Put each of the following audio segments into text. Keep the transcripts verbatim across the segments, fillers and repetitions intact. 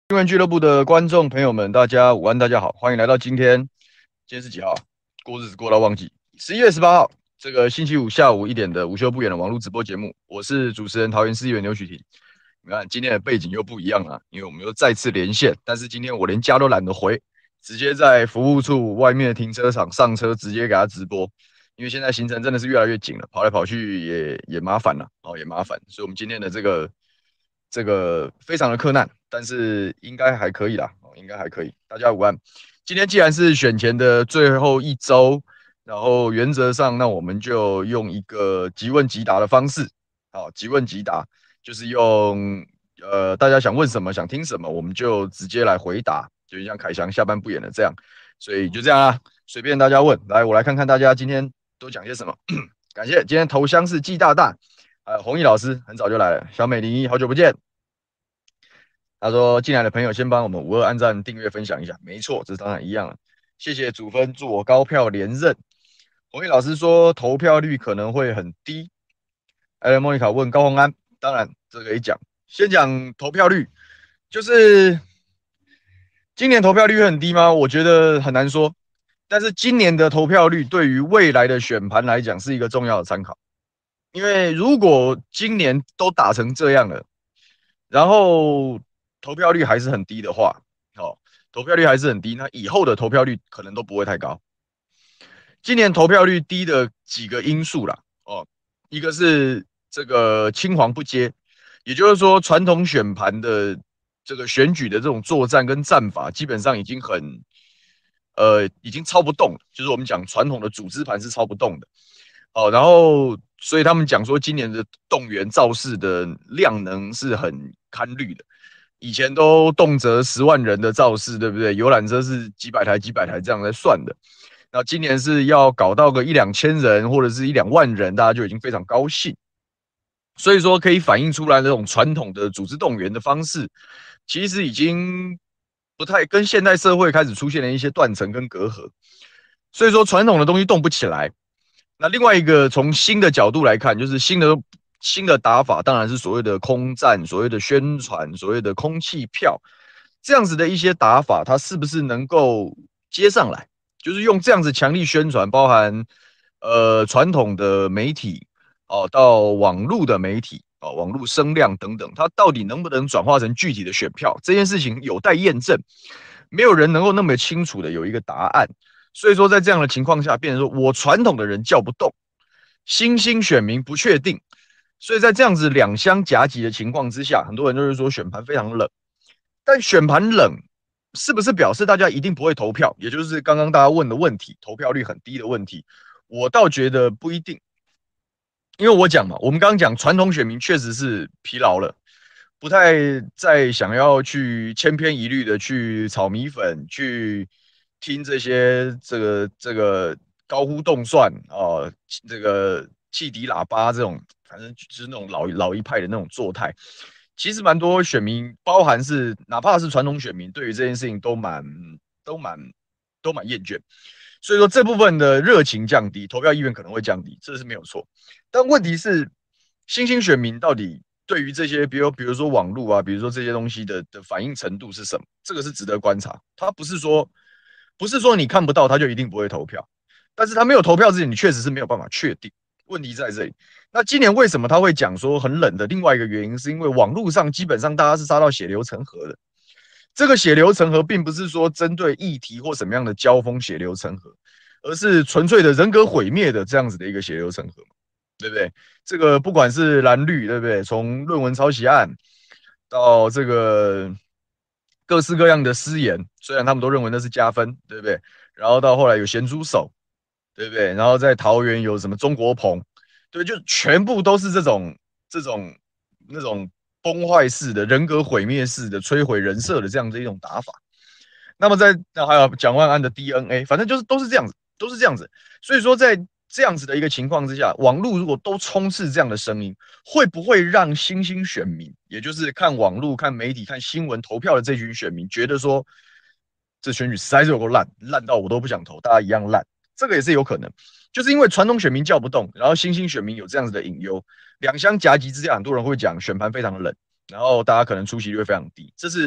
新闻俱乐部的观众朋友们，大家午安，大家好，欢迎来到今天，今天是几号啊？过日子过到忘记，十一月十八号，这个星期五下午一点的午休不远的网络直播节目，我是主持人桃园市议员刘许婷。你看今天的背景又不一样了，因为我们又再次连线，但是今天我连家都懒得回，直接在服务处外面的停车场上车，直接给他直播。因为现在行程真的是越来越紧了，跑来跑去也也麻烦了，哦，也麻烦，所以我们今天的这个这个非常的困难，但是应该还可以啦，哦，应该还可以。大家午安。今天既然是选前的最后一周，然后原则上，那我们就用一个即问即答的方式，好，即问即答，就是用呃大家想问什么，想听什么，我们就直接来回答，就像凯翔下班不演的这样，所以就这样啊，随便大家问，来，我来看看大家今天都讲些什么。感谢，今天头香是季大大。还有弘毅老师很早就来了，小美零一好久不见。他说进来的朋友先帮我们五二按赞、订阅、分享一下，没错，这当然一样了。谢谢主分，祝我高票连任。弘毅老师说投票率可能会很低。艾伦莫妮卡问高虹安，当然这个一讲，先讲投票率，就是今年投票率会很低吗？我觉得很难说，但是今年的投票率对于未来的选盘来讲是一个重要的参考。因为如果今年都打成这样了，然后投票率还是很低的话，哦，投票率还是很低，那以后的投票率可能都不会太高。今年投票率低的几个因素啦，哦，一个是这个青黄不接，也就是说传统选盘的这个选举的这种作战跟战法，基本上已经很呃已经操不动了，就是我们讲传统的组织盘是操不动的。哦，然后所以他们讲说，今年的动员造势的量能是很堪虑的。以前都动辄十万人的造势，对不对？游览车是几百台、几百台这样在算的。那今年是要搞到个一两千人或者是一两万人，大家就已经非常高兴。所以说，可以反映出来那种传统的组织动员的方式，其实已经不太跟现代社会开始出现了一些断层跟隔阂。所以说，传统的东西动不起来。那另外一个从新的角度来看，就是新的新的打法，当然是所谓的空战、所谓的宣传、所谓的空气票这样子的一些打法，它是不是能够接上来？就是用这样子强力宣传，包含呃传统的媒体哦，到网络的媒体哦，网络声量等等，它到底能不能转化成具体的选票？这件事情有待验证，没有人能够那么清楚的有一个答案。所以说，在这样的情况下，变成说我传统的人叫不动，新兴选民不确定，所以在这样子两相夹击的情况之下，很多人就是说选盘非常冷。但选盘冷，是不是表示大家一定不会投票？也就是刚刚大家问的问题，投票率很低的问题，我倒觉得不一定。因为我讲嘛，我们刚刚讲传统选民确实是疲劳了，不太再想要去千篇一律的去炒米粉，去听这些这个这个高呼动算啊、呃，这个汽笛喇叭这种，反正就是那种老老一派的那种作态。其实蛮多选民，包含是哪怕是传统选民，对于这件事情都蛮都蛮都蛮厌倦。所以说这部分的热情降低，投票意愿可能会降低，这是没有错。但问题是，新兴选民到底对于这些，比如比如说网络啊，比如说这些东西的的反应程度是什么？这个是值得观察。他不是说不是说你看不到他就一定不会投票，但是他没有投票之前，你确实是没有办法确定。问题在这里。那今年为什么他会讲说很冷的？另外一个原因是因为网络上基本上大家是杀到血流成河的。这个血流成河，并不是说针对议题或什么样的交锋血流成河，而是纯粹的人格毁灭的这样子的一个血流成河嘛，对不对？这个不管是蓝绿，对不对？从论文抄袭案到这个各式各样的私言，虽然他们都认为那是加分，对不对？然后到后来有咸猪手，对不对？然后在桃园有什么中国棚，对，就全部都是这种这种那种崩坏式的、人格毁灭式的、摧毁人设的这样的一种打法。那么在那还有蒋万安的 D N A， 反正就是都是这样子，都是这样子。所以说，在这样子的一个情况之下，网络如果都充斥这样的声音，会不会让新兴选民，也就是看网络、看媒体、看新闻投票的这群选民，觉得说这选举实在是有够烂，烂到我都不想投，大家一样烂？这个也是有可能，就是因为传统选民叫不动，然后新兴选民有这样子的隐忧，两相夹击之下，很多人会讲选盘非常冷，然后大家可能出席率会非常低，这是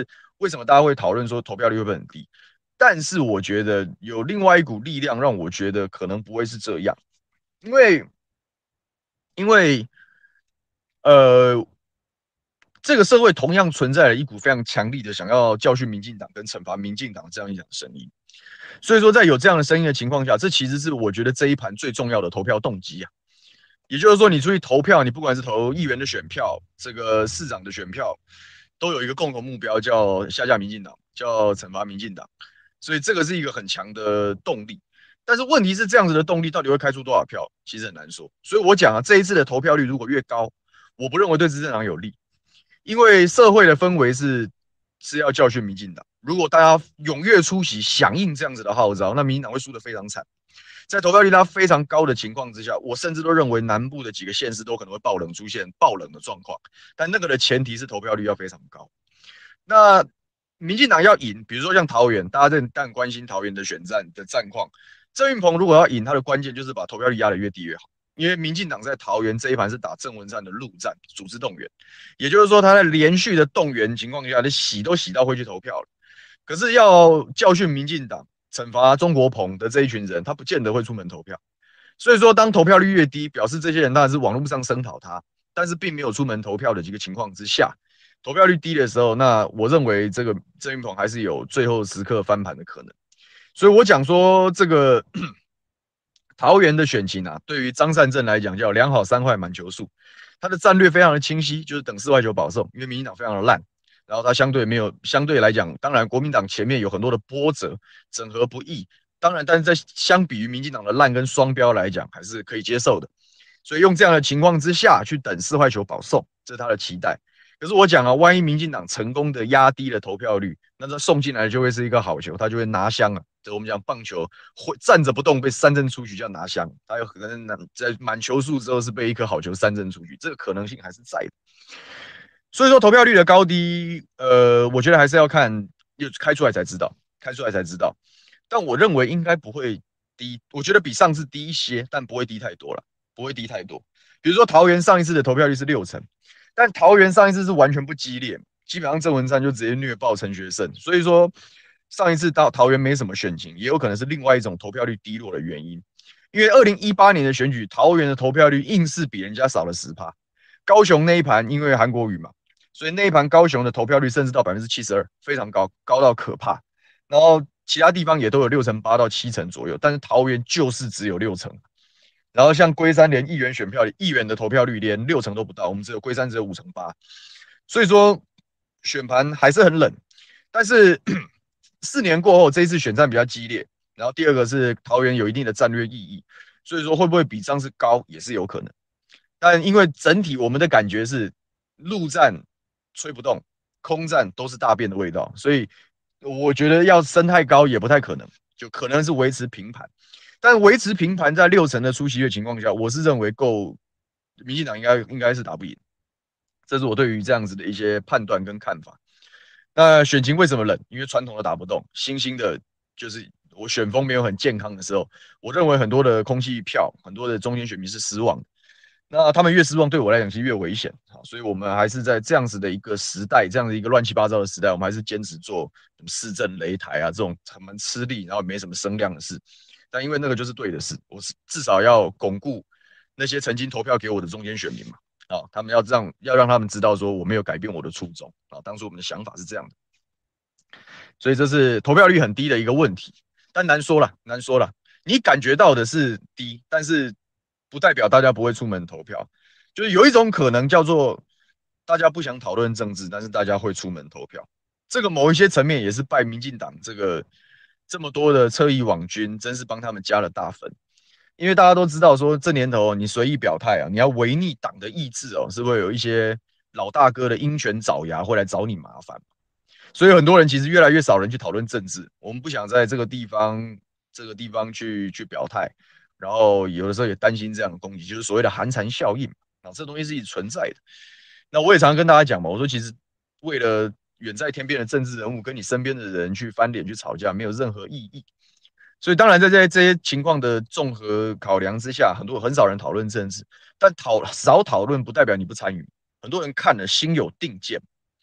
为什么大家会讨论说投票率会不会很低？但是我觉得有另外一股力量让我觉得可能不会是这样，因为因为呃，这个社会同样存在了一股非常强力的想要教训民进党跟惩罚民进党这样一种声音。所以说，在有这样的声音的情况下，这其实是我觉得这一盘最重要的投票动机啊。也就是说，你出去投票，你不管是投议员的选票，这个市长的选票，都有一个共同目标，叫下架民进党，叫惩罚民进党。所以这个是一个很强的动力。但是问题是，这样子的动力到底会开出多少票，其实很难说。所以我讲啊，这一次的投票率如果越高，我不认为对执政党有利，因为社会的氛围是是要教训民进党。如果大家踊跃出席，响应这样子的号召，那民进党会输得非常惨。在投票率它非常高的情况之下，我甚至都认为南部的几个县市都可能会爆冷，出现爆冷的状况。但那个的前提是投票率要非常高。那民进党要赢，比如说像桃园，大家当然关心桃园的选战的战况。郑运鹏如果要赢，他的关键就是把投票率压得越低越好。因为民进党在桃园这一盘是打郑文灿的陆战，组织动员，也就是说他在连续的动员情况下，他洗都洗到会去投票了。可是要教训民进党、惩罚中国鹏的这一群人，他不见得会出门投票。所以说，当投票率越低，表示这些人当然是网络上声讨他，但是并没有出门投票的这个情况之下，投票率低的时候，那我认为这个郑运鹏还是有最后时刻翻盘的可能。所以我讲说这个桃园的选情啊，对于张善政来讲叫两好三坏满球数，他的战略非常的清晰，就是等四坏球保送，因为民进党非常的烂。然后他相对没有，相对来讲，当然国民党前面有很多的波折，整合不易，当然，但是在相比于民进党的烂跟双标来讲，还是可以接受的。所以用这样的情况之下去等四坏球保送，这是他的期待。可是我讲啊，万一民进党成功的压低了投票率，那这送进来就会是一个好球，他就会拿香啊。就我们讲棒球会站着不动被三振出局叫拿香，他有可能在满球数之后是被一颗好球三振出局，这个可能性还是在的。所以说投票率的高低，呃，我觉得还是要看，开出来才知道，开出来才知道。但我认为应该不会低，我觉得比上次低一些，但不会低太多了，不会低太多。比如说桃园上一次的投票率是六成，但桃园上一次是完全不激烈，基本上郑文灿就直接虐爆陈学圣，所以说上一次到桃园没什么选情，也有可能是另外一种投票率低落的原因。因为二零一八年的选举，桃园的投票率硬是比人家少了十趴，高雄那一盘因为韩国瑜嘛。所以那一盘高雄的投票率甚至到百分之七十二，非常高，高到可怕。然后其他地方也都有六成八到七成左右，但是桃园就是只有六成。然后像龟山连议员选票，议员的投票率连六成都不到，我们只有龟山只有五成八。所以说选盘还是很冷。但是四年过后，这一次选战比较激烈。然后第二个是桃园有一定的战略意义，所以说会不会比上次高也是有可能。但因为整体我们的感觉是陆战吹不动，空战都是大便的味道，所以我觉得要升太高也不太可能，就可能是维持平盘。但维持平盘在六成的出席率情况下，我是认为够，民进党应该应该是打不赢。这是我对于这样子的一些判断跟看法。那选情为什么冷？因为传统的打不动，新兴的就是我选风没有很健康的时候，我认为很多的空气票，很多的中间选民是失望的。那他们越失望，对我来讲是越危险。所以我们还是在这样子的一个时代，这样子一个乱七八糟的时代，我们还是坚持做什么市政擂台啊这种很蛮吃力，然后没什么声量的事。但因为那个就是对的事，我是至少要巩固那些曾经投票给我的中间选民嘛。啊，他们要让要让他们知道说我没有改变我的初衷啊，当初我们的想法是这样的。所以这是投票率很低的一个问题，但难说了，难说了。你感觉到的是低，但是不代表大家不会出门投票，就是有一种可能叫做大家不想讨论政治，但是大家会出门投票。这个某一些层面也是拜民进党这个这么多的侧翼网军，真是帮他们加了大分。因为大家都知道说这年头你随意表态啊，你要违逆党的意志哦，是会有一些老大哥的鹰犬爪牙会来找你麻烦。所以很多人其实越来越少人去讨论政治，我们不想在这个地方这个地方去去表态。然后有的时候也担心这样的攻击，就是所谓的寒蝉效应啊，这东西是一直存在的。那我也常常跟大家讲嘛，我说其实为了远在天边的政治人物跟你身边的人去翻脸去吵架，没有任何意义。所以当然在这些这些情况的综合考量之下，很多很少人讨论政治，但讨少讨论不代表你不参与。很多人看了心有定见，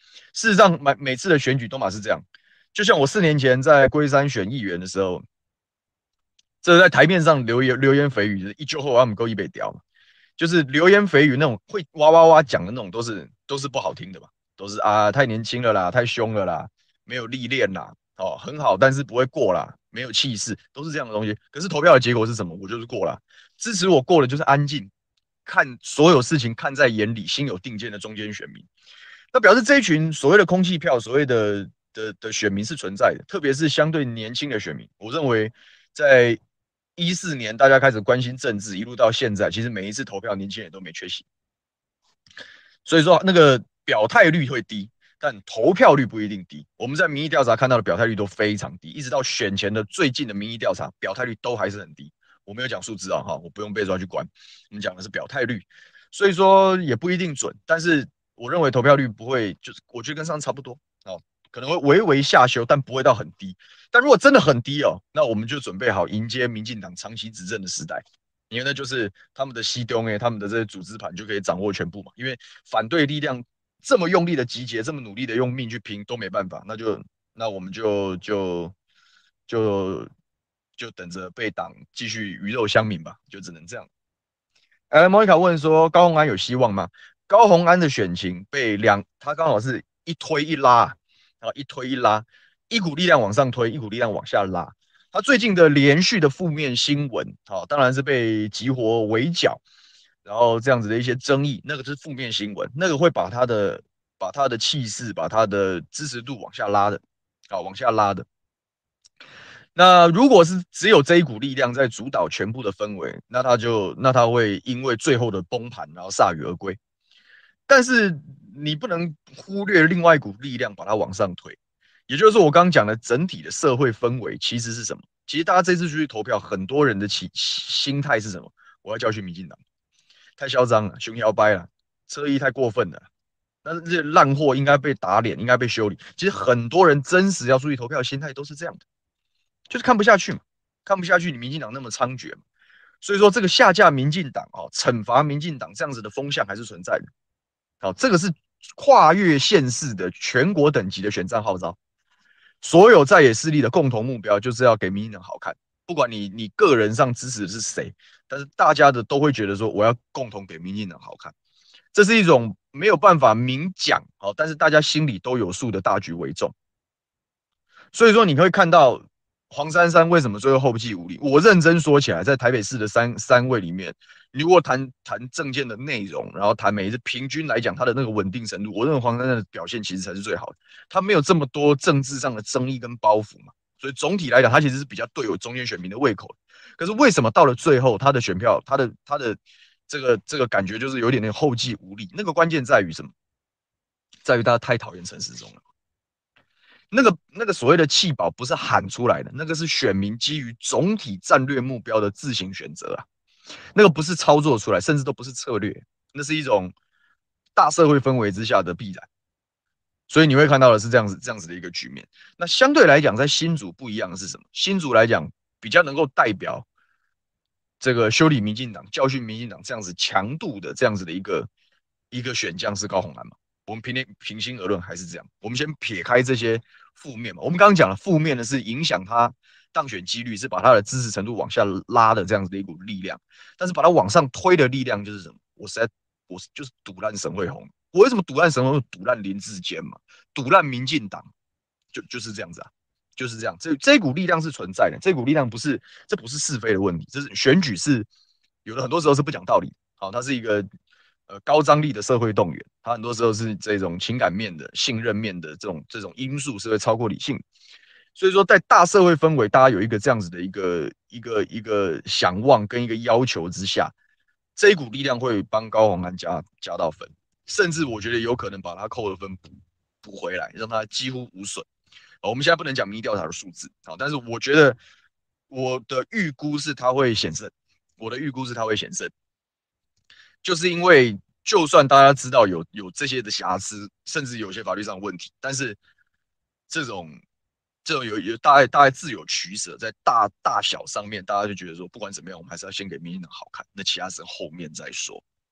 事实上，每每次的选举都嘛是这样。就像我四年前在龟山选议员的时候，这在台面上流言流言蜚语，一揪后我们够一北调嘛，就是流言蜚语那种会哇哇哇讲的那种，都是都是不好听的嘛，都是啊太年轻了啦，太凶了啦，没有历练啦，哦很好，但是不会过啦，没有气势，都是这样的东西。可是投票的结果是什么？我就是过了，支持我过了就是安静，看所有事情看在眼里，心有定见的中间选民。那表示这一群所谓的空气票，所谓的的的选民是存在的，特别是相对年轻的选民。我认为，在一四年大家开始关心政治，一路到现在，其实每一次投票，年轻人都没缺席。所以说，那个表态率会低，但投票率不一定低。我们在民意调查看到的表态率都非常低，一直到选前的最近的民意调查，表态率都还是很低。我没有讲数字啊，哈，我不用被抓去关。我们讲的是表态率，所以说也不一定准，但是我认为投票率不会，就是我觉得跟上次差不多哦，可能会微微下修，但不会到很低。但如果真的很低哦，那我们就准备好迎接民进党长期执政的时代。因为那就是他们的西东诶，他们的这些组织盘就可以掌握全部嘛。因为反对力量这么用力的集结，这么努力的用命去拼，都没办法，那就那我们就就就就等着被党继续鱼肉乡民吧，就只能这样。呃，莫妮卡问说，高虹安有希望吗？高虹安的选情被两，他刚好是一推一拉，啊，一推一拉，一股力量往上推，一股力量往下拉。他最近的连续的负面新闻，好、哦，当然是被集活围剿，然后这样子的一些争议，那个是负面新闻，那个会把他的把他的气势，把他的支持度往下拉的，啊、哦，往下拉的。那如果是只有这一股力量在主导全部的氛围，那他就那他会因为最后的崩盘，然后铩羽而归。但是你不能忽略另外一股力量把它往上推，也就是说我刚刚讲的整体的社会氛围其实是什么？其实大家这次去投票，很多人的起心态是什么？我要教训民进党，太嚣张了，熊摇掰了，车衣太过分了。那这些烂货应该被打脸，应该被修理。其实很多人真实要注意投票的心态都是这样的。就是看不下去嘛，看不下去你民进党那么猖獗嘛，所以说这个下架民进党哦，惩罚民进党这样子的风向还是存在的。好，这个是跨越县市的全国等级的选战号召，所有在野势力的共同目标就是要给民进党好看，不管你你个人上支持的是谁，但是大家的都会觉得说我要共同给民进党好看，这是一种没有办法明讲好，但是大家心里都有数的大局为重。所以说你会看到黄珊珊为什么最后后继无力。我认真说起来，在台北市的三三位里面，你如果谈谈政见的内容，然后谈每一次平均来讲，他的那个稳定程度，我认为黄珊珊的表现其实才是最好的。他没有这么多政治上的争议跟包袱嘛，所以总体来讲，他其实是比较对有中间选民的胃口的。可是为什么到了最后，他的选票，他的他的这个这个感觉就是有点那个后继无力？那个关键在于什么？在于大家太讨厌陈时中了。那个那个所谓的弃保不是喊出来的，那个是选民基于总体战略目标的自行选择啊，那个不是操作出来，甚至都不是策略，那是一种大社会氛围之下的必然。所以你会看到的是这样子这样子的一个局面。那相对来讲，在新竹不一样的是什么？新竹来讲比较能够代表这个修理民进党、教训民进党这样子强度的这样子的一个一个选将是高虹安嘛？我们平平心而论还是这样。我们先撇开这些负面嘛，我们刚刚讲了负面的是影响他当选几率，是把他的支持程度往下拉的这样子的一股力量。但是把它往上推的力量就是什么？我实在我就是赌烂沈慧虹。我为什么赌烂沈慧虹？赌烂林智坚嘛，赌烂民进党，就就是这样子啊。就是这样，这这股力量是存在的，这股力量不是，这不是是非的问题，这是选举是有的很多时候是不讲道理，好，它是一个呃高张力的社会动员，它很多时候是这种情感面的、信任面的这种这种因素是会超过理性，所以说在大社会氛围，大家有一个这样子的一个一个一个想望跟一个要求之下，这一股力量会帮高虹安加加到分，甚至我觉得有可能把他扣的分补补回来，让他几乎无损。我们现在不能讲民意调查的数字，好，但是我觉得我的预估是它会险胜，我的预估是它会险胜，就是因为就算大家知道有有这些的瑕疵，甚至有些法律上的问题，但是这种这种有有大概大概自有取舍，在大大小上面，大家就觉得说，不管怎么样，我们还是要先给民进党好看，那其他是后面再说。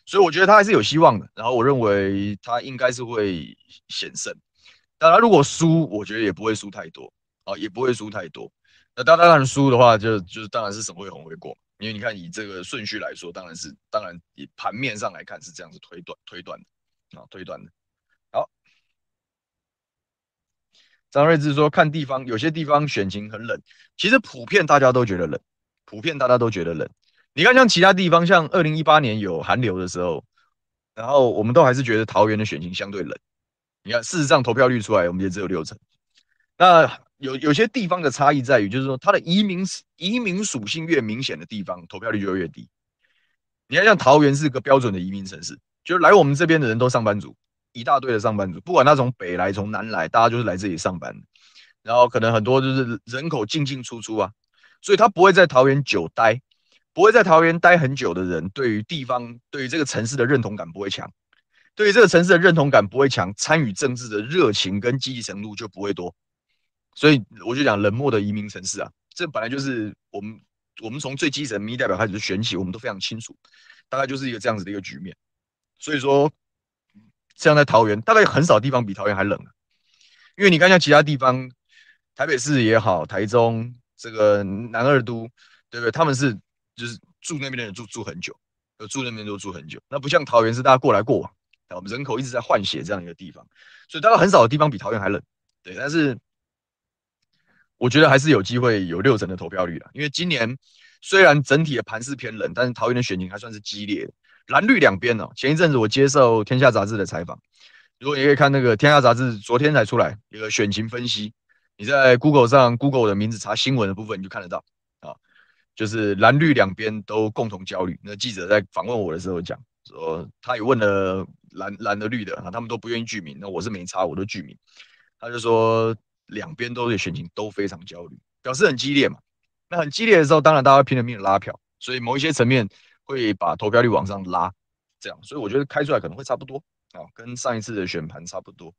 所以我觉得他还是有希望的。然后我认为他应该是会险胜。当然，如果输，我觉得也不会输太多啊，也不会输太多。那当当然输的话就，就是当然是沈会红会过，因为你看以这个顺序来说，当然是当然以盘面上来看是这样子推断推断的啊，推断的。好，张瑞智说，看地方，有些地方选情很冷，其实普遍大家都觉得冷，普遍大家都觉得冷。你看，像其他地方，像二零一八年有寒流的时候，然后我们都还是觉得桃园的选情相对冷。你看，事实上投票率出来，我们也只有六成。那有有些地方的差异在于，就是说它的移民移民属性越明显的地方，投票率就会越低。你看，像桃园是个标准的移民城市，就是来我们这边的人都上班族，一大堆的上班族，不管他从北来从南来，大家就是来这里上班。然后可能很多就是人口进进出出啊，所以他不会在桃园久待，不会在桃园待很久的人，对于地方对于这个城市的认同感不会强，对于这个城市的认同感不会强，参与政治的热情跟积极程度就不会多。所以我就讲冷漠的移民城市啊，这本来就是我们我们从最基层民意代表开始选起，我们都非常清楚，大概就是一个这样子的一个局面。所以说，像在桃园，大概很少地方比桃园还冷啊，因为你看像其他地方，台北市也好，台中这个南二都，对不对？他们是就是住那边的人住住很久，住那边都住很久。那不像桃园是大家过来过往，我们人口一直在换血这样一个地方，所以大概很少的地方比桃园还冷。对，但是我觉得还是有机会有六成的投票率的，因为今年虽然整体的盘势偏冷，但是桃园的选情还算是激烈的，蓝绿两边哦。前一阵子我接受《天下》杂志的采访，如果你可以看那个《天下》杂志昨天才出来一个选情分析，你在 Google 上 Google 的名字查新闻的部分你就看得到啊，就是蓝绿两边都共同焦虑。那记者在访问我的时候讲说，他也问了蓝蓝的绿的啊，他们都不愿意具名，那我是没差，我都具名。他就说两边都的选情都非常焦虑，表示很激烈嘛。那很激烈的时候，当然大家会拼了命的拉票，所以某一些层面会把投票率往上拉，这样，所以我觉得开出来可能会差不多啊，跟上一次的选盘差不多。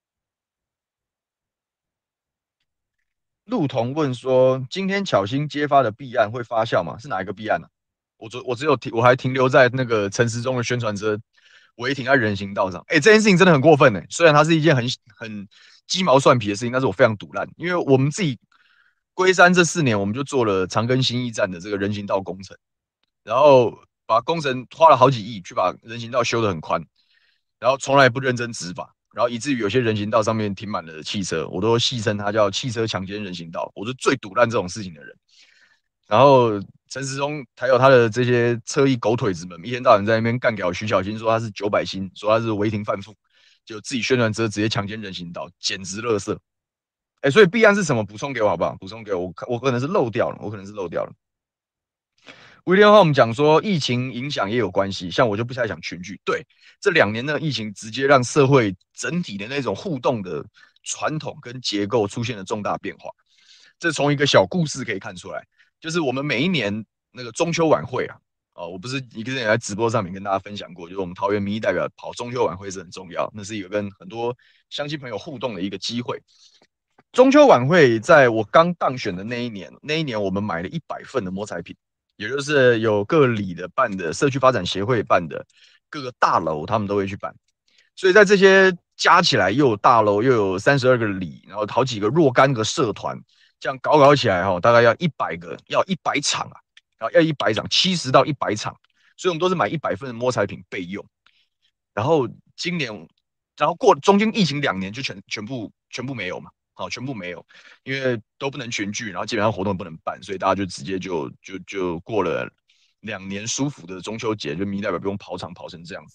陆彤问说，今天巧心揭发的弊案会发酵吗？是哪一个弊案呢、啊？我只我只有停，我还停留在那个陈时中的宣传车违停在人行道上。哎、欸，这件事情真的很过分哎、欸。虽然它是一件很很鸡毛蒜皮的事情，但是我非常堵烂，因为我们自己龟山这四年，我们就做了长庚新义站的这个人行道工程，然后把工程花了好几亿去把人行道修得很宽，然后从来不认真执法，然后以至于有些人行道上面停满了汽车，我都戏称它叫汽车强奸人行道，我是最堵烂这种事情的人。然后陈时中还有他的这些车衣狗腿子们，一天到晚在那边干掉徐小新，说他是九百星，说他是违停犯妇，就自己宣传车直接强奸人行道，简直垃圾。哎，所以弊案是什么？补充给我好不好？补充给我，我可能是漏掉了，我可能是漏掉了。威廉话我们讲说，疫情影响也有关系，像我就不太想群聚。对，这两年的疫情直接让社会整体的那种互动的传统跟结构出现了重大变化。这从一个小故事可以看出来，就是我们每一年那个中秋晚会啊，哦，我不是一个人在直播上面跟大家分享过，就是我们桃园民意代表跑中秋晚会是很重要，那是一个跟很多乡亲朋友互动的一个机会。中秋晚会在我刚当选的那一年，那一年我们买了一百份的摸彩品，也就是有各里的办的，社区发展协会办的，各个大楼他们都会去办，所以在这些加起来又有大楼又有三十二个里，然后好几个若干个社团，这样搞搞起来哈、哦，大概要一百个，要一百场啊，然后要一百场，七十到一百场，所以我们都是买一百份的摸彩品备用。然后今年，然后过中间疫情两年就全全部全部没有嘛。好，全部没有，因为都不能群聚，然后基本上活动不能办，所以大家就直接就就就过了两年舒服的中秋节，就民意代表不用跑场跑成这样子。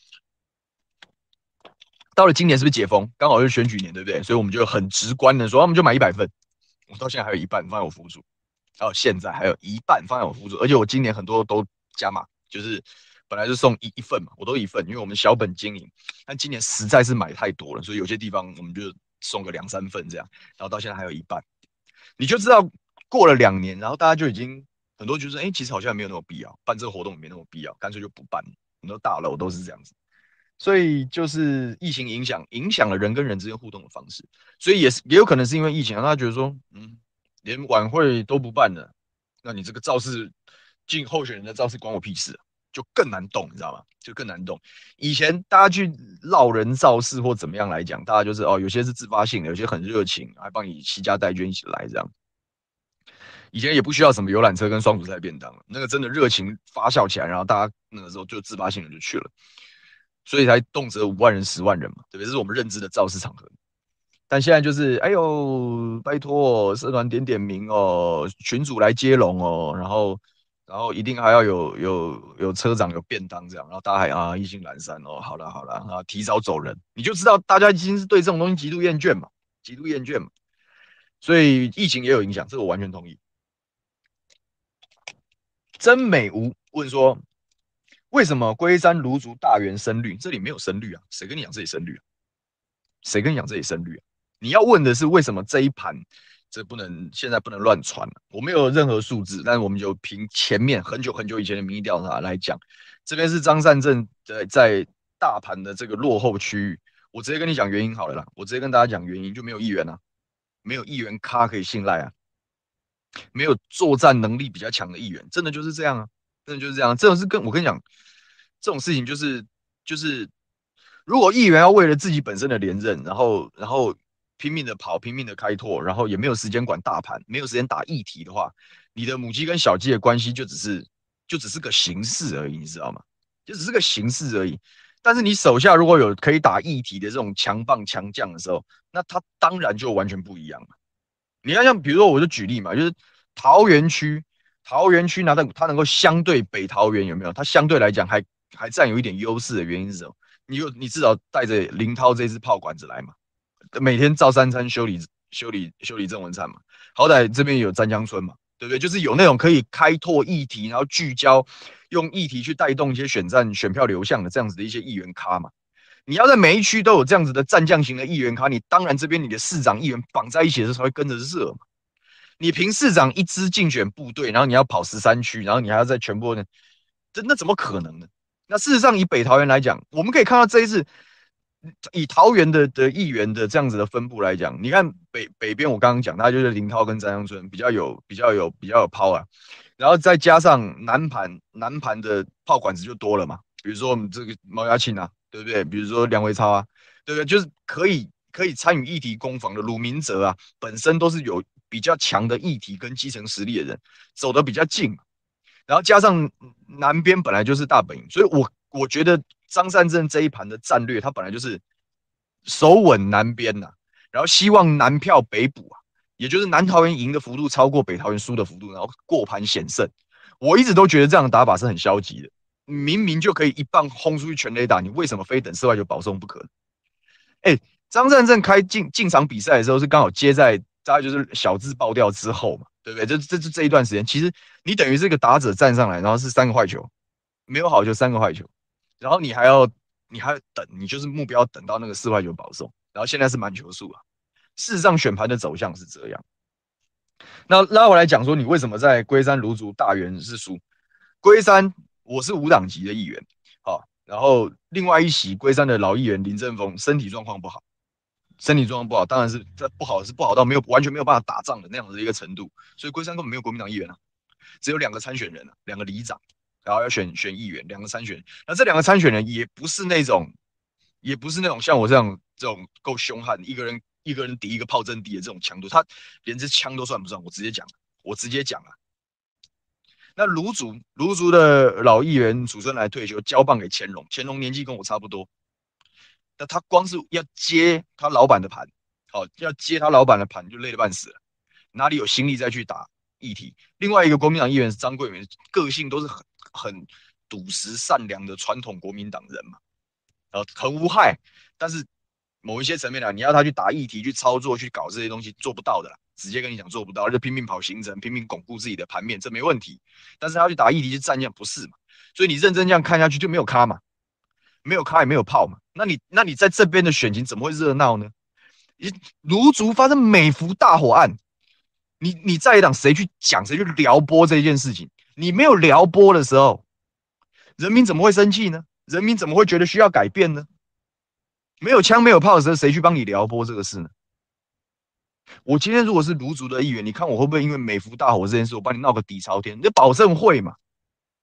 到了今年是不是解封？刚好是选举年，对不对？所以我们就很直观的说，我们就买一百份，我到现在还有一半放在我服务处，到现在还有一半放在我服务处，而且我今年很多都加码，就是本来是送一一份嘛，我都一份，因为我们小本经营，但今年实在是买太多了，所以有些地方我们就送个两三份这样，然后到现在还有一半，你就知道过了两年，然后大家就已经很多就是，哎、欸，其实好像没有那么必要，办这个活动也没那么必要，干脆就不办了。很多大楼都是这样子，所以就是疫情影响影响了人跟人之间互动的方式，所以也是也有可能是因为疫情，让大家觉得说，嗯，连晚会都不办了，那你这个造势进候选人的造势关我屁事、啊， 就更难动，你知道吗？就更难动。以前大家去绕人造势或怎么样来讲，大家就是哦，有些是自发性的，有些很热情，还帮你携家带眷一起来这样。以前也不需要什么游览车跟双主菜便当了，那个真的热情发酵起来，然后大家那个时候就自发性的就去了，所以才动辄五万人、十万人嘛，对不对？这是我们认知的造势场合。但现在就是，哎呦，拜托，社团点点名哦，群主来接龙哦，然后，然后一定还要有有有车长有便当这样，然后大家还啊意兴阑珊哦，好了好了啊，提早走人，你就知道大家已经是对这种东西极度厌倦嘛，极度厌倦嘛，所以疫情也有影响，这个我完全同意。真美无问说，为什么龟山芦竹大园深绿？这里没有深绿啊，谁跟你讲这里深绿啊？谁跟你讲这里深绿啊？你要问的是为什么这一盘，这不能现在不能乱传、啊、我没有任何数字，但是我们就凭前面很久很久以前的民意调查来讲，这边是张善政的在大盘的这个落后区域。我直接跟你讲原因好了啦，我直接跟大家讲原因，就没有议员啊，没有议员咖可以信赖啊，没有作战能力比较强的议员，真的就是这样啊，真的就是这样。这种是跟我跟你讲，这种事情就是就是，如果议员要为了自己本身的连任，然后然后拼命的跑，拼命的开拓，然后也没有时间管大盘，没有时间打议题的话，你的母鸡跟小鸡的关系就只是就只是个形式而已，你知道吗？就只是个形式而已。但是你手下如果有可以打议题的这种强棒强将的时候，那他当然就完全不一样了。你看，像比如说，我就举例嘛，就是桃园区，桃园区拿的它能够相对北桃园有没有？它相对来讲还还占有一点优势的原因是什么？你有你至少带着林涛这支炮管子来嘛，每天照三餐修理修理修理郑文灿嘛，好歹这边有詹江村嘛，对不对？就是有那种可以开拓议题，然后聚焦，用议题去带动一些选战选票流向的这样子的一些议员咖嘛。你要在每一区都有这样子的战将型的议员卡，你当然这边你的市长议员绑在一起的时候才会跟着热嘛。你凭市长一支竞选部队，然后你要跑十三区，然后你还要在全部呢，这那怎么可能呢？那事实上以北桃园来讲，我们可以看到这一次以桃园的的议员的这样子的分布来讲，你看北北边我刚刚讲，它就是林涛跟詹阳春比较有比较有比较有 power，然后再加上南盘南盘的炮管子就多了嘛，比如说我们这个毛家庆啊，对不对？比如说梁维超啊，对不对？就是可以可以参与议题攻防的鲁明哲啊，本身都是有比较强的议题跟基层实力的人，走得比较近，然后加上南边本来就是大本营，所以我我觉得张善政这一盘的战略，他本来就是守稳南边呐、啊，然后希望南票北补啊，也就是南桃园赢的幅度超过北桃园输的幅度，然后过盘险胜。我一直都觉得这样的打法是很消极的，明明就可以一棒轰出去全垒打，你为什么非等四外球保送不可？哎，张善政开进进场比赛的时候是刚好接在大概就是小智爆掉之后嘛，对不对？这这这这一段时间，其实你等于这个打者站上来，然后是三个坏球，没有好就三个坏球，然后你还要你还要等，你就是目标等到那个四坏球保送，然后现在是满球数啊。事实上，选盘的走向是这样。那拉回来讲说，你为什么在龟山芦竹大园是输？龟山我是无党籍的议员，好，然后另外一席龟山的老议员林正峰身体状况不好，身体状况不好，当然是这不好是不好到没有完全没有办法打仗的那样的一个程度，所以龟山根本没有国民党议员啊，只有两个参选人啊，两个里长，然后要选选议员，两个参选人，那这两个参选人也不是那种，也不是那种像我这样这种够凶悍，一个人一个人抵一个炮阵地的这种强度，他连支枪都算不上，我直接讲，我直接讲啊。那卢竹卢竹的老议员楚春来退休，交棒给乾隆，乾隆年纪跟我差不多，那他光是要接他老板的盘，好，要接他老板的盘就累得半死了，哪里有心力再去打议题？另外一个国民党议员是张桂元，个性都是很很笃实善良的传统国民党人嘛，呃，很无害，但是某一些层面来，你要他去打议题、去操作、去搞这些东西，做不到的啦。直接跟你讲做不到，就拼命跑行程，拼命巩固自己的盘面，这没问题。但是他要去打议题、去战将，不是嘛？所以你认真这样看下去，就没有咖嘛，没有咖也没有炮嘛。那你那你在这边的选情怎么会热闹呢？卢竹发生美孚大火案，你你在野党谁去讲，谁去撩拨这件事情？你没有撩拨的时候，人民怎么会生气呢？人民怎么会觉得需要改变呢？没有枪没有炮的时候，谁去帮你撩拨这个事呢？我今天如果是卢竹的议员，你看我会不会因为美孚大火这件事，我帮你闹个底朝天？那保证会嘛？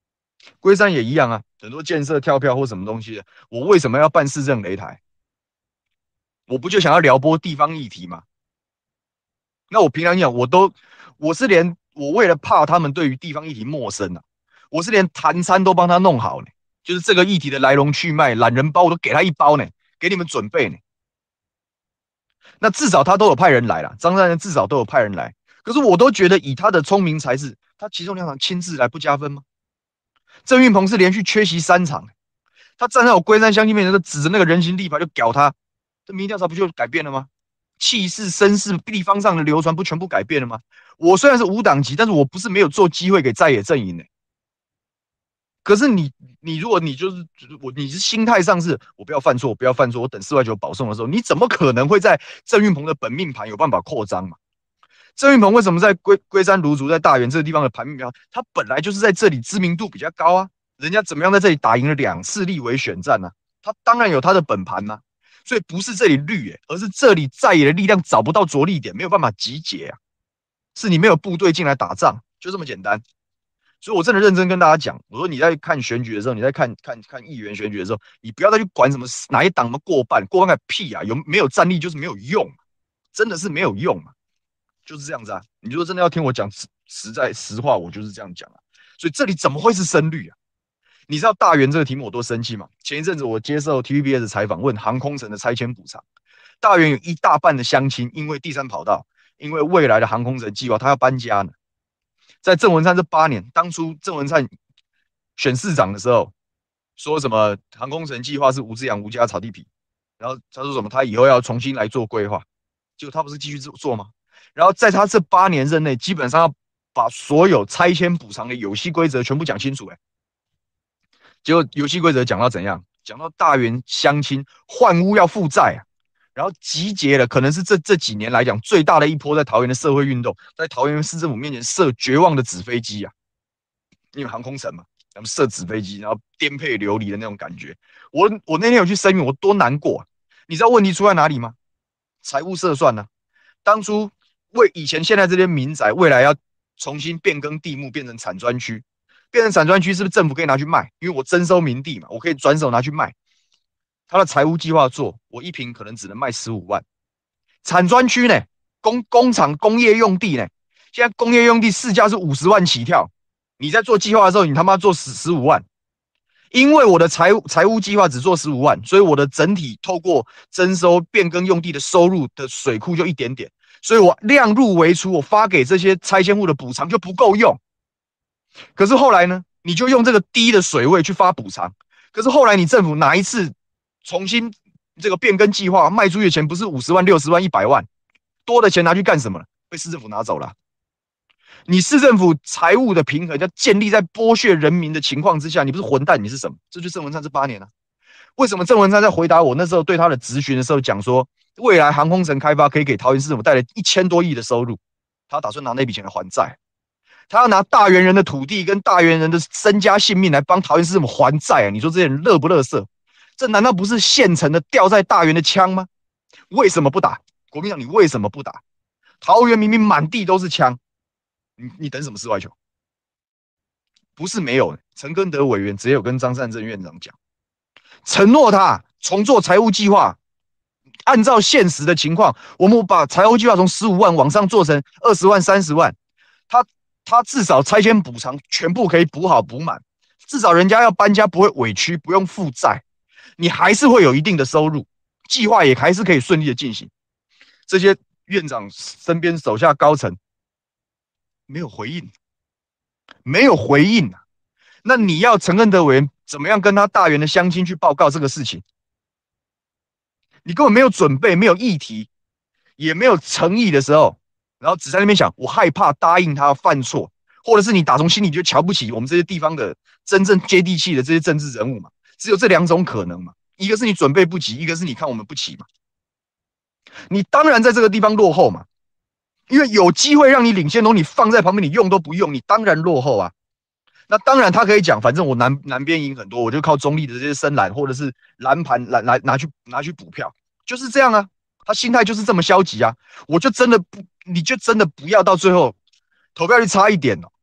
龟山也一样啊，很多建设跳票或什么东西的，我为什么要办市政擂台？我不就想要撩拨地方议题吗？那我平常讲，我都我是连我为了怕他们对于地方议题陌生啊，我是连谈餐都帮他弄好呢，就是这个议题的来龙去脉，懒人包我都给他一包呢，给你们准备呢。那至少他都有派人来了，张善人至少都有派人来。可是我都觉得以他的聪明才智，他其中两场亲自来不加分吗？郑运鹏是连续缺席三场，他站在我龟山乡亲面前，就指着那个人形立牌就屌他，这民意调查不就改变了吗？气势、声势、地方上的流传不全部改变了吗？我虽然是无党籍，但是我不是没有做机会给在野阵营的、欸。可是你，你如果你就是我，你是心态上是我不要犯错，我不要犯错，我等四外九保送的时候，你怎么可能会在郑运鹏的本命盘有办法扩张嘛？郑运鹏为什么在龟龟山芦竹在大园这个地方的盘面标，他本来就是在这里知名度比较高啊，人家怎么样在这里打赢了两次立委选战呢、啊？他当然有他的本盘呐、啊，所以不是这里绿、欸，而是这里在野的力量找不到着力点，没有办法集结啊，是你没有部队进来打仗，就这么简单。所以我真的认真跟大家讲，我说你在看选举的时候，你在看看看议员选举的时候，你不要再去管什么哪一党什么过半，过半个屁啊！有没有战力就是没有用，真的是没有用嘛，就是这样子啊。你如果真的要听我讲实在实话，我就是这样讲啊。所以这里怎么会是深绿啊？你知道大园这个题目我多生气吗？前一阵子我接受 T V B S 的采访，问航空城的拆迁补偿，大园有一大半的乡亲因为第三跑道，因为未来的航空城计划，他要搬家呢。在郑文灿这八年，当初郑文灿选市长的时候，说什么航空城计划是吴志阳吴家炒地皮，然后他说什么他以后要重新来做规划，结果他不是继续做吗？然后在他这八年任内，基本上要把所有拆迁补偿的游戏规则全部讲清楚、欸，哎，结果游戏规则讲到怎样？讲到大园乡亲换屋要负债啊，然后集结了可能是这这几年来讲最大的一波在桃园的社会运动，在桃园市政府面前射绝望的纸飞机啊，因为航空城嘛，他们射纸飞机，然后颠沛流离的那种感觉。我我那天有去声明，我多难过、啊。你知道问题出在哪里吗？财务设算呢、啊？当初为以前现在这些民宅，未来要重新变更地目，变成产专区，变成产专区是不是政府可以拿去卖？因为我征收民地嘛，我可以转手拿去卖。他的财务计划做，我一坪可能只能卖十五万。产专区呢，工工厂工业用地呢，现在工业用地市价是五十万起跳。你在做计划的时候，你他妈做十十五万，因为我的财务财务计划只做十五万，所以我的整体透过征收变更用地的收入的水库就一点点，所以我量入为出，我发给这些拆迁户的补偿就不够用。可是后来呢，你就用这个低的水位去发补偿，可是后来你政府哪一次重新这个变更计划卖出去的钱不是五十万、六十万、一百万，多的钱拿去干什么了？被市政府拿走了。你市政府财务的平衡要建立在剥削人民的情况之下，你不是混蛋，你是什么？这就是郑文灿这八年啊。为什么郑文灿在回答我那时候对他的质询的时候讲说，未来航空城开发可以给桃园市政府带来一千多亿的收入，他打算拿那笔钱来还债，他要拿大园人的土地跟大园人的身家性命来帮桃园市政府还债啊！你说这些人乐不乐色？这难道不是现成的吊在大园的枪吗？为什么不打？国民党你为什么不打？桃园明明满地都是枪。你你等什么世外球？不是没有，陈根德委员直接有跟张善政院长讲，承诺他重做财务计划，按照现实的情况，我们把财务计划从十五万往上做成二十万、三十万，他他至少拆迁补偿全部可以补好补满，至少人家要搬家不会委屈，不用负债，你还是会有一定的收入，计划也还是可以顺利的进行。这些院长身边手下高层。没有回应，没有回应啊！那你要陈根德委员怎么样跟他大园的乡亲去报告这个事情？你根本没有准备，没有议题，也没有诚意的时候，然后只在那边想，我害怕答应他犯错，或者是你打从心里就瞧不起我们这些地方的真正接地气的这些政治人物嘛？只有这两种可能嘛？一个是你准备不及，一个是你看我们不起嘛？你当然在这个地方落后嘛。因为有机会让你领先东西，你放在旁边，你用都不用，你当然落后啊。那当然，他可以讲，反正我南南边赢很多，我就靠中立的这些深蓝或者是蓝盘来来拿去拿去补票，就是这样啊。他心态就是这么消极啊。我就真的不，你就真的不要到最后投票率差一点哦，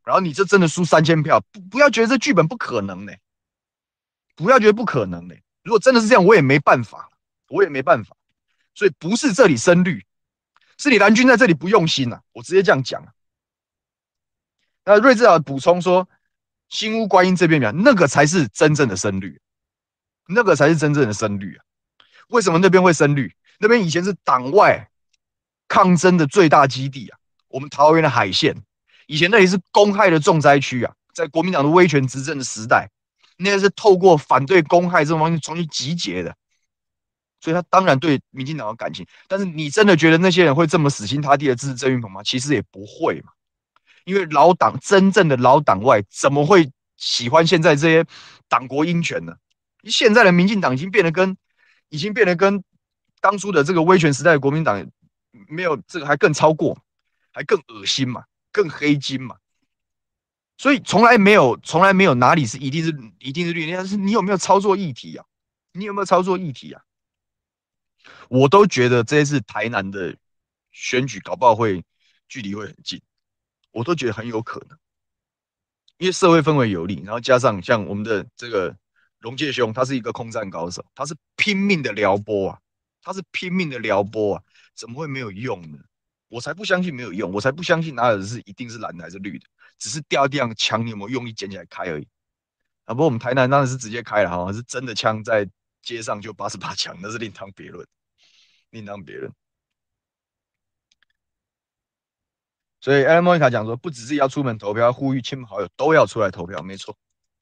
然后你这真的输三千票，不不要觉得这剧本不可能呢、欸，不要觉得不可能呢、欸。如果真的是这样，我也没办法，我也没办法。所以不是这里深绿，是你蓝军在这里不用心啊！我直接这样讲、啊。那瑞智老补充说，新屋观音这边讲，那个才是真正的深绿，那个才是真正的深绿啊！为什么那边会深绿？那边以前是党外抗争的最大基地啊，我们桃园的海线，以前那里是公害的重灾区啊，在国民党的威权执政的时代，那个是透过反对公害这种方式重新集结的。所以他当然对民进党有感情，但是你真的觉得那些人会这么死心塌地的支持郑运鹏吗？其实也不会嘛，因为老党真正的老党外怎么会喜欢现在这些党国鹰犬呢？现在的民进党已经变得跟已经变得跟当初的这个威权时代的国民党没有这个还更超过，还更恶心嘛，更黑金嘛。所以从来没有从来没有哪里是一定是一定是绿，但是你有没有操作议题啊？你有没有操作议题啊？我都觉得这一次台南的选举搞不好会距离会很近，我都觉得很有可能，因为社会氛围有利，然后加上像我们的这个龙介兄，他是一个空战高手，他是拼命的撩拨啊，他是拼命的撩拨啊，怎么会没有用呢？我才不相信没有用，我才不相信哪有是一定是蓝的还是绿的，只是掉地上枪你有没有用力捡起来开而已。啊，不过我们台南当然是直接开了哈，是真的枪在街上就八十八枪，那是另当别论，另当别论。所以艾伦莫妮卡讲说，不只是要出门投票，呼吁亲朋好友都要出来投票，没错。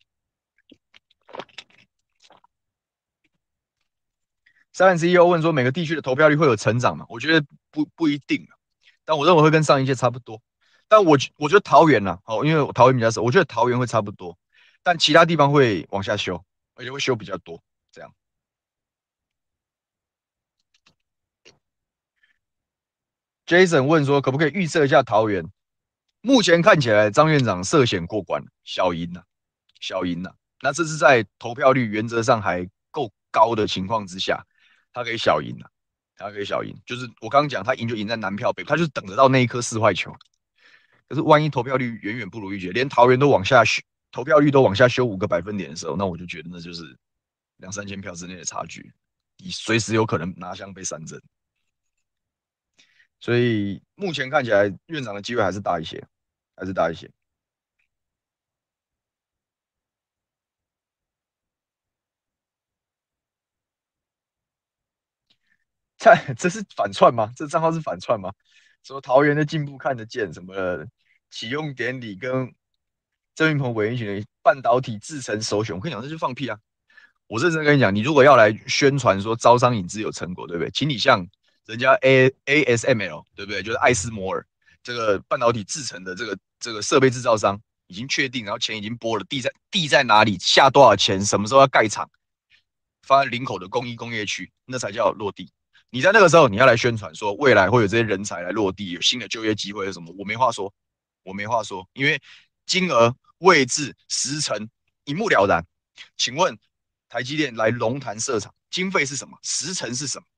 三 C E O 问说，每个地区的投票率会有成长吗？我觉得不不一定，但我认为会跟上一届差不多。但我我觉得桃园呐，好，因为我桃园比较少，我觉得桃园会差不多，但其他地方会往下修，而且会修比较多，这样。Jason 问说，可不可以预测一下桃园？目前看起来，张院长涉险过关，小赢呐、啊，小赢呐、啊。那这是在投票率原则上还够高的情况之下，他可以小赢呐、啊，他可以小赢。就是我刚刚讲，他赢就赢在南票北，他就是等得到那一颗四坏球。可是万一投票率远远不如预期，连桃园都往下修，投票率都往下修五个百分点的时候，那我就觉得那就是两三千票之内的差距，你随时有可能拿枪被三振。所以目前看起来，院长的机会还是大一些，还是大一些。在这是反串吗？这账号是反串吗？说桃园的进步看得见，什么启用典礼跟郑运鹏委员选半导体制成首选，我跟你讲，这就放屁啊！我认真跟你讲，你如果要来宣传说招商引资有成果，对不对？请你像人家 A A S M L， 对不对？就是艾斯摩尔这个半导体制成的这个这个设备制造商已经确定，然后钱已经拨了，地在地在哪里，下多少钱，什么时候要盖厂，放在林口的工艺工业区，那才叫落地。你在那个时候你要来宣传说未来会有这些人才来落地，有新的就业机会什么，我没话说，我没话说，因为金额、位置、时程一目了然。请问台积电来龙潭设厂，经费是什么？时程是什么？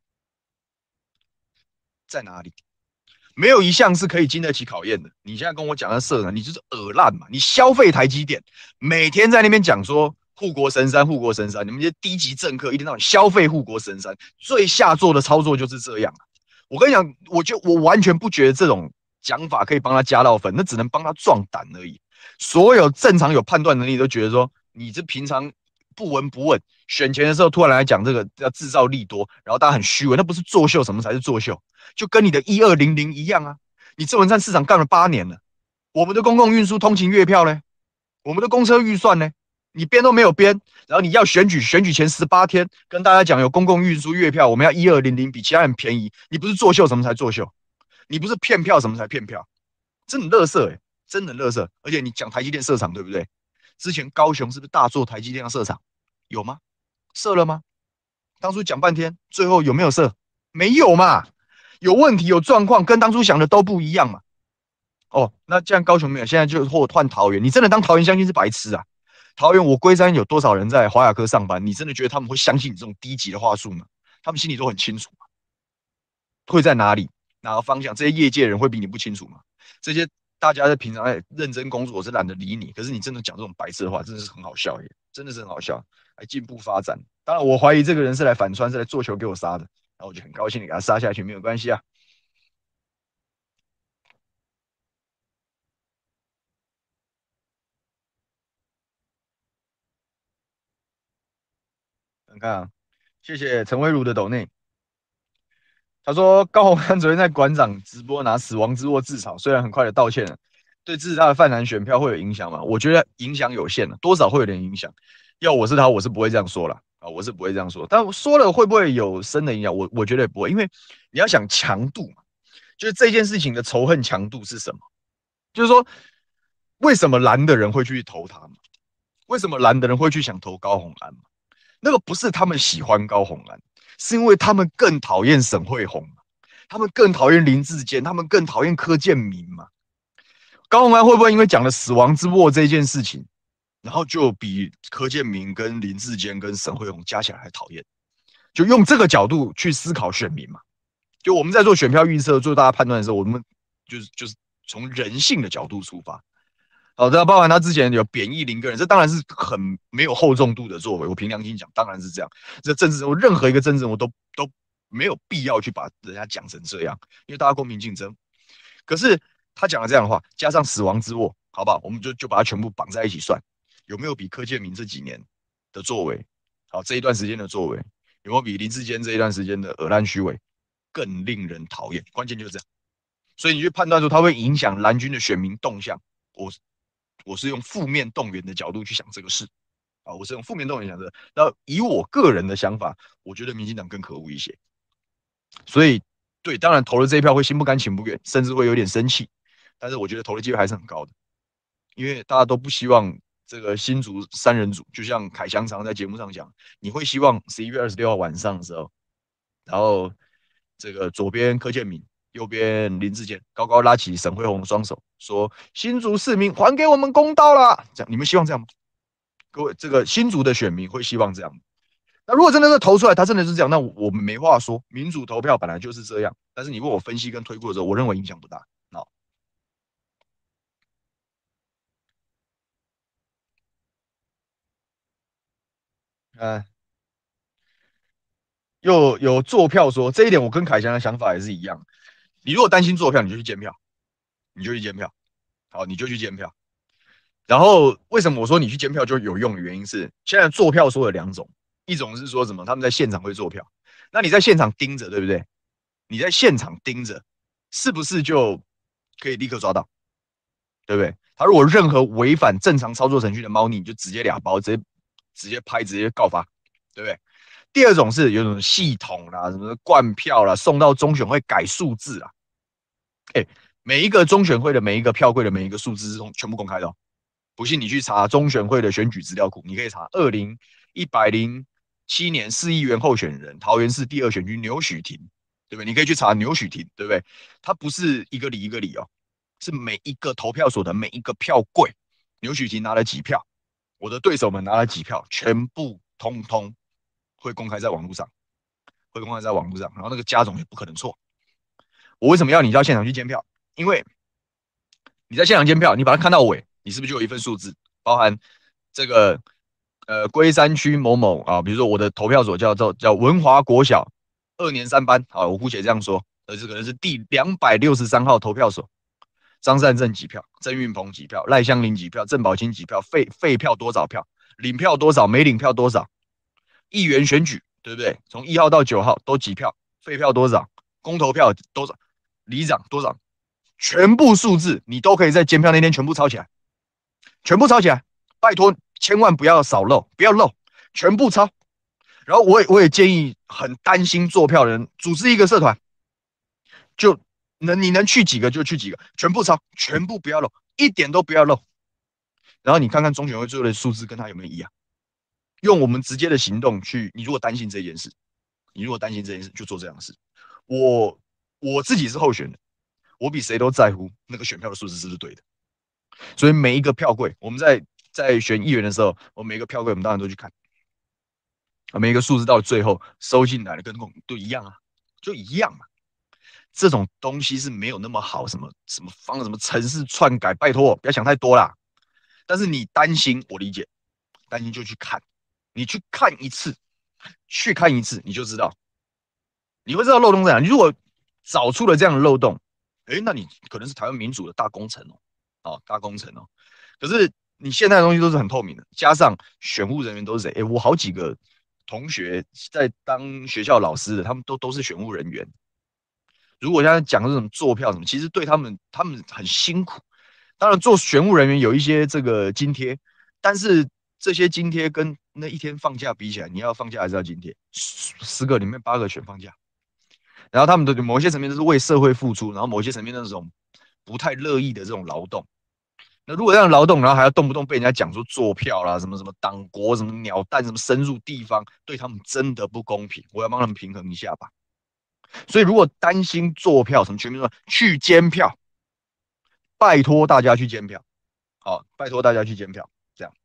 在哪里？没有一项是可以经得起考验的。你现在跟我讲的设厂，你就是耳烂嘛？你消费台积电，每天在那边讲说护国神山，护国神山，你们这些低级政客一天到晚消费护国神山，最下作的操作就是这样。我跟你讲，我就我完全不觉得这种讲法可以帮他加到分，那只能帮他壮胆而已。所有正常有判断能力都觉得说，你这平常不闻不问，选前的时候突然来讲这个要制造利多，然后大家很虚伪，那不是作秀，什么才是作秀？就跟你的一二零零一样啊！你自文山市场干了八年了，我们的公共运输通勤月票呢？我们的公车预算呢？你编都没有编，然后你要选举，选举前十八天跟大家讲有公共运输月票，我们要一二零零，比其他人便宜。你不是作秀，什么才作秀？你不是骗票，什么才骗票？真的垃圾哎、欸，真的垃圾！而且你讲台积电设厂对不对？之前高雄是不是大做台积电要设厂？有吗？设了吗？当初讲半天，最后有没有设？没有嘛？有问题有状况，跟当初想的都不一样嘛。哦，那既然高雄没有，现在就换桃园。你真的当桃园乡亲是白痴啊？桃园我龟山有多少人在华亚科上班？你真的觉得他们会相信你这种低级的话术吗？他们心里都很清楚会在哪里，哪个方向？这些业界人会比你不清楚吗？这些大家在平常在认真工作，我是懒得理你。可是你真的讲这种白痴的话，真的是很好笑耶，真的是很好笑，还进步发展。当然，我怀疑这个人是来反穿，是来做球给我杀的，然后我就很高兴的给他杀下去，没有关系啊。看看啊，谢谢陈慧茹的抖内，他说高虹安昨天在馆长直播拿死亡之握自嘲，虽然很快的道歉了，对支持他的泛蓝选票会有影响吗？我觉得影响有限了，多少会有点影响。要我是他，我是不会这样说了啊，我是不会这样说。但我说了会不会有深的影响？我我觉得也不会，因为你要想强度嘛，就是这件事情的仇恨强度是什么？就是说，为什么蓝的人会去投他嘛？为什么蓝的人会去想投高虹安嘛？那个不是他们喜欢高虹安，是因为他们更讨厌沈惠虹嘛，他们更讨厌林志坚，他们更讨厌柯建明嘛。高虹安会不会因为讲了死亡之握这件事情，然后就比柯建明跟林志坚跟沈惠虹加起来还讨厌？就用这个角度去思考选民嘛。就我们在做选票预测、做大家判断的时候，我们就是就是从人性的角度出发。好的，包含他之前有贬义林个人，这当然是很没有厚重度的作为。我凭良心讲，当然是这样。这政治，我任何一个政治人物都都没有必要去把人家讲成这样，因为大家公平竞争。可是他讲了这样的话，加上死亡之握，好不好？我们就就把它全部绑在一起算，有没有比柯建明这几年的作为，好这一段时间的作为，有没有比林志坚这一段时间的耳烂虚伪更令人讨厌？关键就是这样。所以你去判断说它会影响蓝军的选民动向，我我是用负面动员的角度去想这个事啊，我是用负面动员想这个。那以我个人的想法，我觉得民进党更可恶一些。所以对，当然投了这一票会心不甘情不愿，甚至会有点生气，但是我觉得投的机会还是很高的，因为大家都不希望这个新竹三人组，就像凯翔常在节目上讲，你会希望十一月二十六号晚上的时候，然后这个左边柯建铭，右边林志坚高高拉起沈惠虹的双手，说：新竹市民还给我们公道啦！这样你们希望这样吗？各位，这个新竹的选民会希望这样吗？那如果真的是投出来，他真的是这样，那我们没话说。民主投票本来就是这样，但是你问我分析跟推估的时候，我认为影响不大。好，呃，又有做票说这一点，我跟凯翔的想法也是一样。你如果担心做票，你就去监票，你就去监票，好，你就去监票。然后为什么我说你去监票就有用的原因是，现在做票说有两种，一种是说什么他们在现场会做票，那你在现场盯着，对不对？你在现场盯着，是不是就可以立刻抓到？对不对？他如果任何违反正常操作程序的猫腻，你就直接俩包，直接直接拍，直接告发，对不对？第二种是有种系统啦，什么灌票啦，送到中选会改数字啦，哎，每一个中选会的每一个票柜的每一个数字是全部公开的哦。不信你去查中选会的选举资料库，你可以查二零一百零七年市议员候选人桃园市第二选区牛许婷，对不对？你可以去查牛许婷，对不对？他不是一个里一个里哦，是每一个投票所的每一个票柜，牛许婷拿了几票，我的对手们拿了几票，全部通通会公开在网络上，会公开在网络上，然后那个加总也不可能错。我为什么要你到现场去监票？因为你在现场监票，你把它看到尾，你是不是就有一份数字，包含这个呃龟山区某某啊，比如说我的投票所叫做叫文华国小二年三班，好，我姑且这样说，呃，这可能是第两百六十三号投票所，张善政几票，郑运鹏几票，赖香林几票，郑宝清几票，废废票多少票，领票多少，没领票多少，议员选举对不对？从一号到九号都几票，废票多少，公投票多少，里长多少，全部数字你都可以在监票那天全部抄起来，全部抄起来，拜托千万不要少漏，不要漏，全部抄。然后我也我也建议很担心做票的人组织一个社团，就能你能去几个就去几个，全部抄，全部不要漏，一点都不要漏。然后你看看中选会最后的数字跟他有没有一样，用我们直接的行动去。你如果担心这件事，你如果担心这件事，就做这样的事。我我自己是候选人，我比谁都在乎那个选票的数字是不是对的。所以每一个票柜，我们在在选议员的时候，我每一个票柜我们当然都去看，每一个数字到最后收进来的跟都一样啊，就一样嘛。 这种东西是没有那么好，什么什么方什么城市篡改，拜托不要想太多啦。但是你担心，我理解，担心就去看，你去看一次，去看一次，你就知道，你会知道漏洞在哪。你如果找出了这样的漏洞，哎，那你可能是台湾民主的大工程哦，哦，大工程哦。可是你现在的东西都是很透明的，加上选务人员都是谁？哎，我好几个同学在当学校老师的，他们都都是选务人员。如果现在讲这种做票什么，其实对他们他们很辛苦。当然，做选务人员有一些这个津贴，但是这些津贴跟那一天放假比起来，你要放假还是要津贴？十十个里面八个选放假，然后他们的某些层面都是为社会付出，然后某些层面那种不太乐意的这种劳动。那如果这样劳动，然后还要动不动被人家讲说做票啦，什么什么党国，什么鸟蛋，什么深入地方，对他们真的不公平。我要帮他们平衡一下吧。所以如果担心做票，什么全民说去监票，拜托大家去监票，好，拜托大家去监票，这样。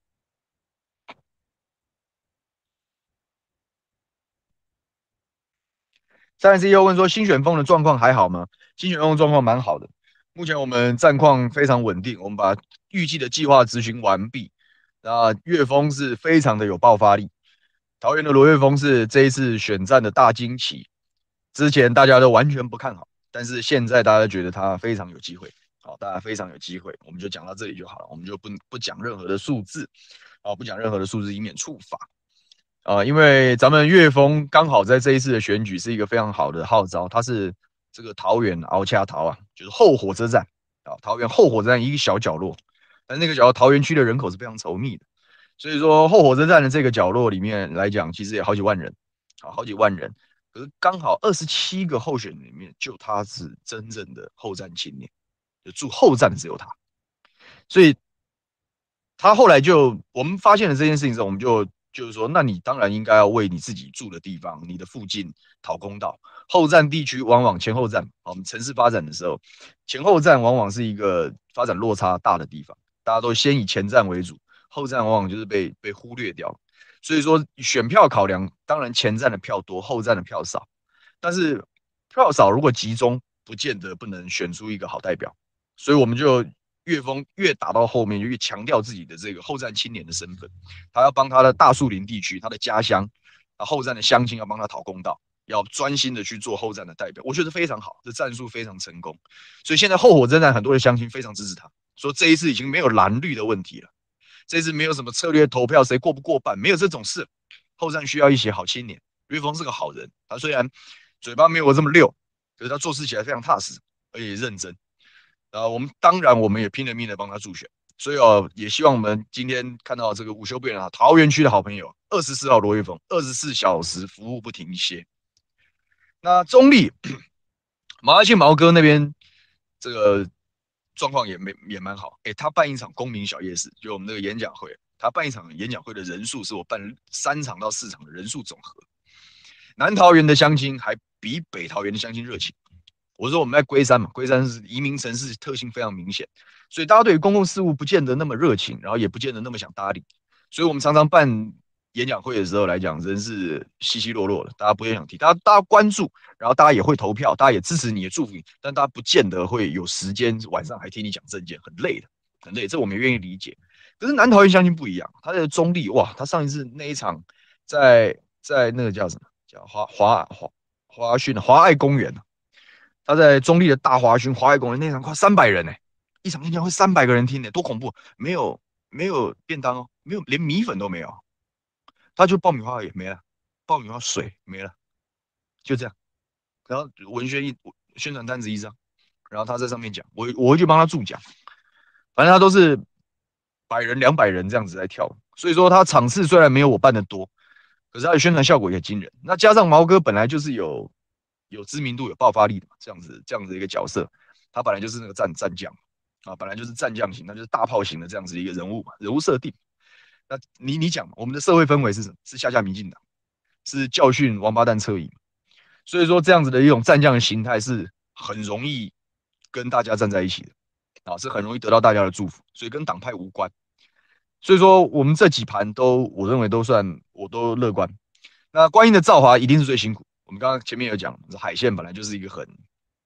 三 C E O 问说，新选风的状况还好吗？新选风的状况蛮好的，目前我们战况非常稳定，我们把预计的计划执行完毕。那岳峰是非常的有爆发力，桃园的罗岳峰是这一次选战的大惊奇，之前大家都完全不看好，但是现在大家觉得他非常有机会，好，大家非常有机会，我们就讲到这里就好了，我们就不不讲任何的数字，啊，不讲任何的数字，以免触法。啊、呃，因为咱们岳峰刚好在这一次的选举是一个非常好的号召，他是这个桃园鳌恰桃啊，就是后火车站啊，桃园后火车站一个小角落，但那个角落桃园区的人口是非常稠密的，所以说后火车站的这个角落里面来讲，其实也好几万人，啊，好几万人，可是刚好二十七个候选人里面，就他是真正的后站青年，就住后站的只有他，所以他后来就我们发现了这件事情之后，我们就就是说，那你当然应该要为你自己住的地方、你的附近讨公道。后站地区往往前后站，我们城市发展的时候，前后站往往是一个发展落差大的地方，大家都先以前站为主，后站往往就是被被忽略掉。所以说，选票考量，当然前站的票多，后站的票少，但是票少如果集中，不见得不能选出一个好代表。所以我们就越锋越打到后面，就越强调自己的这个后站青年的身份，他要帮他的大树林地区、他的家乡、啊后站的乡亲要帮他讨公道，要专心的去做后站的代表，我觉得非常好，这战术非常成功。所以现在后火车站很多的乡亲非常支持他，说这一次已经没有蓝绿的问题了，这次没有什么策略投票谁过不过半，没有这种事。后站需要一些好青年，岳峰是个好人，他虽然嘴巴没有我这么溜，可是他做事起来非常踏实，而且认真。啊，我们当然我们也拼了命的帮他助选，所以哦，也希望我们今天看到这个午休不远啊，桃园区的好朋友，二十四号罗玉峰，二十四小时服务不停歇。那中立马来庆毛哥那边这个状况也没也蛮好，哎，他办一场公民小夜市，就我们那个演讲会，他办一场演讲会的人数是我办三场到四场的人数总和。南桃园的乡亲还比北桃园的乡亲热情。我说我们在龟山嘛，龟山是移民城市，特性非常明显，所以大家对于公共事务不见得那么热情，然后也不见得那么想搭理，所以我们常常办演讲会的时候来讲，人是稀稀落落的，大家不会想提，大家大家关注，然后大家也会投票，大家也支持你，也祝福你，但大家不见得会有时间晚上还听你讲政见，很累的，很累，这我们也愿意理解。可是南桃园乡亲不一样，他的中立哇，他上一次那一场在在那个叫什么叫华华华华训华爱公园。他在中立的大华勋华爱公园那场快三百人呢、欸，一场演讲会三百个人听呢、欸，多恐怖！没有没有便当哦，没有连米粉都没有，他就爆米花而已没了，爆米花水没了，就这样。然后文宣一宣传单子一张，然后他在上面讲，我我会去帮他助讲，反正他都是百人两百人这样子在跳，所以说他场次虽然没有我办的多，可是他的宣传效果也惊人。那加上毛哥本来就是有。有知名度、有爆发力的这样子这样子一个角色，他本来就是那个战战将啊，本来就是战将型，那就是大炮型的这样子一个人物嘛，人物设定。那你你讲，我们的社会氛围是什么？是下下民进党，是教训王八蛋侧翼，所以说这样子的一种战将的形态是很容易跟大家站在一起的啊，是很容易得到大家的祝福，所以跟党派无关。所以说我们这几盘都我认为都算我都乐观。那观音的造华一定是最辛苦。我们刚刚前面有讲，海线本来就是一个很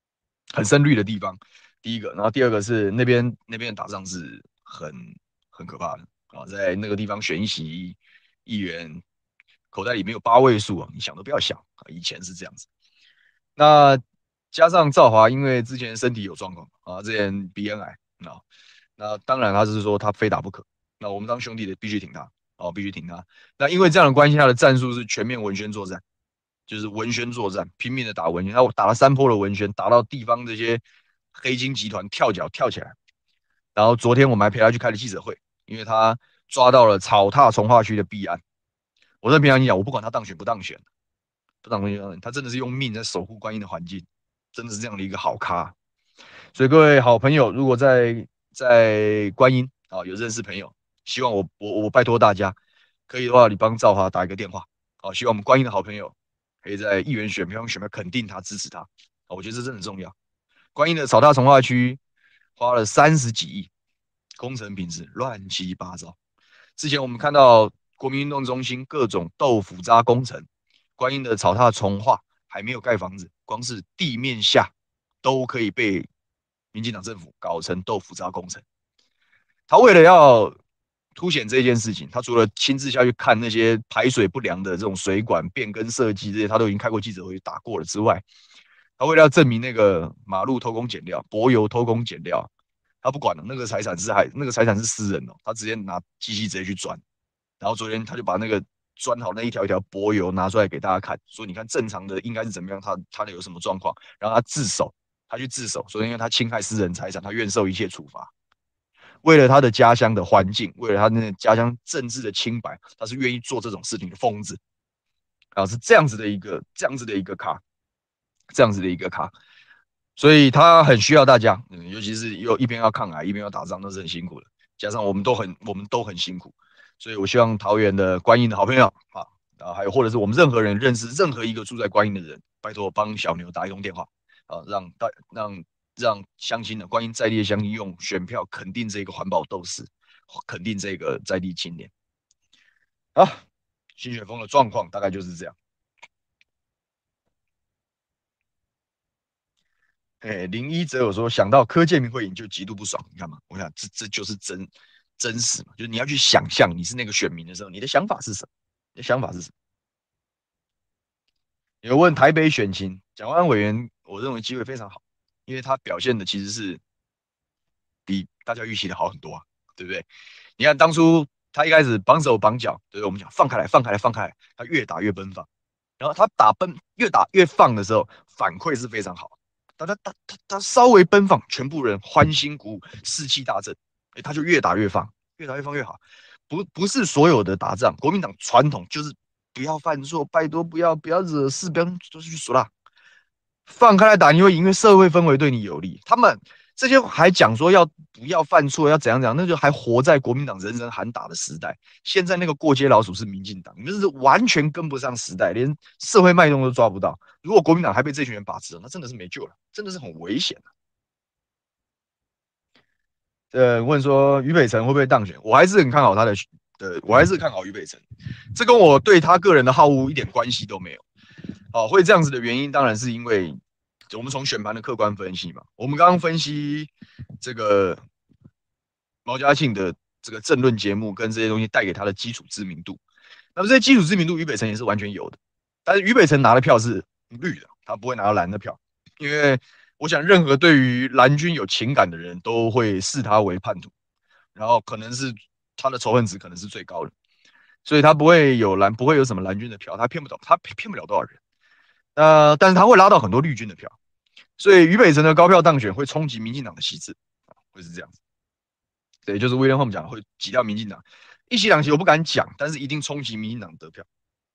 很深绿的地方。第一个，然后第二个是那边那边的打仗是很很可怕的啊，在那个地方选一席议员，口袋里面有八位数啊，你想都不要想啊，以前是这样子。那加上赵华，因为之前身体有状况啊，之前鼻咽癌啊，那当然他是说他非打不可。那我们当兄弟的必须挺他哦，必须挺他。那因为这样的关系，他的战术是全面文宣作战，就是文宣作战，拼命的打文宣。他打了三波的文宣，打到地方这些黑金集团跳脚跳起来。然后昨天我们还陪他去开了记者会，因为他抓到了草踏从化区的弊案。我在平常讲，我不管他当选不当选，不当选，他真的是用命在守护观音的环境，真的是这样的一个好咖。所以各位好朋友，如果在在观音啊有认识朋友，希望我我我拜托大家，可以的话，你帮赵华打一个电话，好，希望我们观音的好朋友可以在议员选票选票肯定他支持他，我觉得这真的很重要。观音的草大从化区花了三十几亿，工程品质乱七八糟。之前我们看到国民运动中心各种豆腐渣工程，观音的草大从化还没有盖房子，光是地面下都可以被民进党政府搞成豆腐渣工程。他为了要凸显这件事情，他除了亲自下去看那些排水不良的这种水管变更设计这些，他都已经开过记者会打过了之外，他为了要证明那个马路偷工减料、柏油偷工减料，他不管了，那个财产是还那个财产是私人哦，他直接拿机器直接去钻。然后昨天他就把那个钻好那一条一条柏油拿出来给大家看，说你看正常的应该是怎么样，他他的有什么状况，然后他自首，他去自首，说因为他侵害私人财产，他愿受一切处罚。为了他的家乡的环境，为了他那家乡政治的清白，他是愿意做这种事情的疯子啊，是这样子的一个这样子的一个卡，这样子的一个卡，所以他很需要大家，嗯，尤其是又一边要抗癌，一边要打仗，都是很辛苦的。加上我们都很我们都很辛苦，所以我希望桃园的观音的好朋友啊，啊，还有或者是我们任何人认识任何一个住在观音的人，拜托帮小牛打一通电话啊，让大让让乡亲的观音在地的乡亲用选票肯定这个环保斗士，肯定这个在地青年。啊，新雪峰的状况大概就是这样。哎，林一则有说想到柯建明会赢就极度不爽，你看嘛？我想这这就是真真实嘛，就是你要去想象你是那个选民的时候，你的想法是什么？你的想法是什么？有问台北选情，蒋万安委员，我认为机会非常好，因为他表现的其实是比大家预期的好很多啊，对不对？你看当初他一开始绑手绑脚，对不对？我们讲放开来，放开来，放开来，他越打越奔放，然后他打奔越打越放的时候，反馈是非常好。大家他他他稍微奔放，全部人欢欣鼓舞，士气大振，哎，他就越打越放，越打越放越好。不不是所有的打仗，国民党传统就是不要犯错，拜托不要不要惹事，不要就是去说啦，放开来打你会赢，因为社会氛围对你有利。他们这些还讲说要不要犯错，要怎样怎样，那就还活在国民党人人喊打的时代。现在那个过街老鼠是民进党，你们是完全跟不上时代，连社会脉动都抓不到。如果国民党还被这群人把持，那真的是没救了，真的是很危险的。呃，问说于北辰会不会当选？我还是很看好他的，的，我还是看好于北辰。这跟我对他个人的好恶一点关系都没有。哦，会这样子的原因，当然是因为我们从选盘的客观分析嘛。我们刚刚分析这个毛家庆的这个政论节目跟这些东西带给他的基础知名度，那么这些基础知名度，于北辰也是完全有的。但是于北辰拿的票是绿的，他不会拿到蓝的票，因为我想任何对于蓝军有情感的人都会视他为叛徒，然后可能是他的仇恨值可能是最高的，所以他不会有蓝，不会有什么蓝军的票，他骗不到，他骗不了多少人。呃，但是他会拉到很多绿军的票，所以于北辰的高票当选会冲击民进党的席次，会是这样子。对，就是威廉后面讲会挤掉民进党一席两席，我不敢讲，但是一定冲击民进党得票。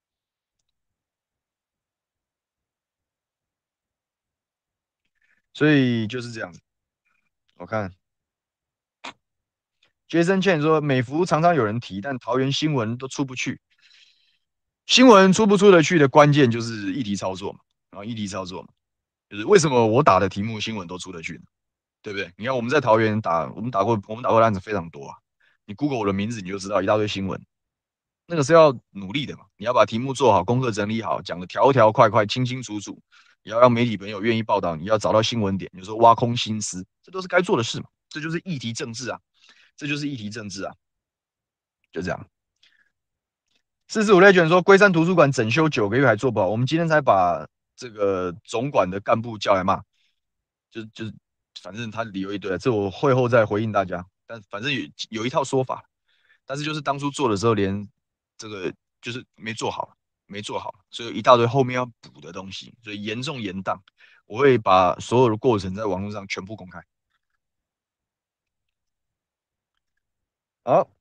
所以就是这样子。我看 Jason Chen 说，美孚常常有人提，但桃园新闻都出不去。新闻出不出得去的关键就是议题操作嘛，然后议题操作嘛，就是为什么我打的题目新闻都出得去呢？对不对？你看我们在桃园打，我们打过，我们打过的案子非常多啊。你 Google 我的名字，你就知道一大堆新闻。那个是要努力的嘛，你要把题目做好，功课整理好，讲的条条块块、清清楚楚， 也要让媒体朋友愿意报道你，要找到新闻点，有时候挖空心思，这都是该做的事嘛。这就是议题政治啊，这就是议题政治啊，就这样。四十五类卷说，龟山图书馆整修九个月还做不好，我们今天才把这个总管的干部叫来骂，就就是反正他理由一堆，这我会后再回应大家。但反正有有一套说法，但是就是当初做的时候连这个就是没做好，没做好，所以一大堆后面要补的东西，所以严重延宕。我会把所有的过程在网络上全部公开。好，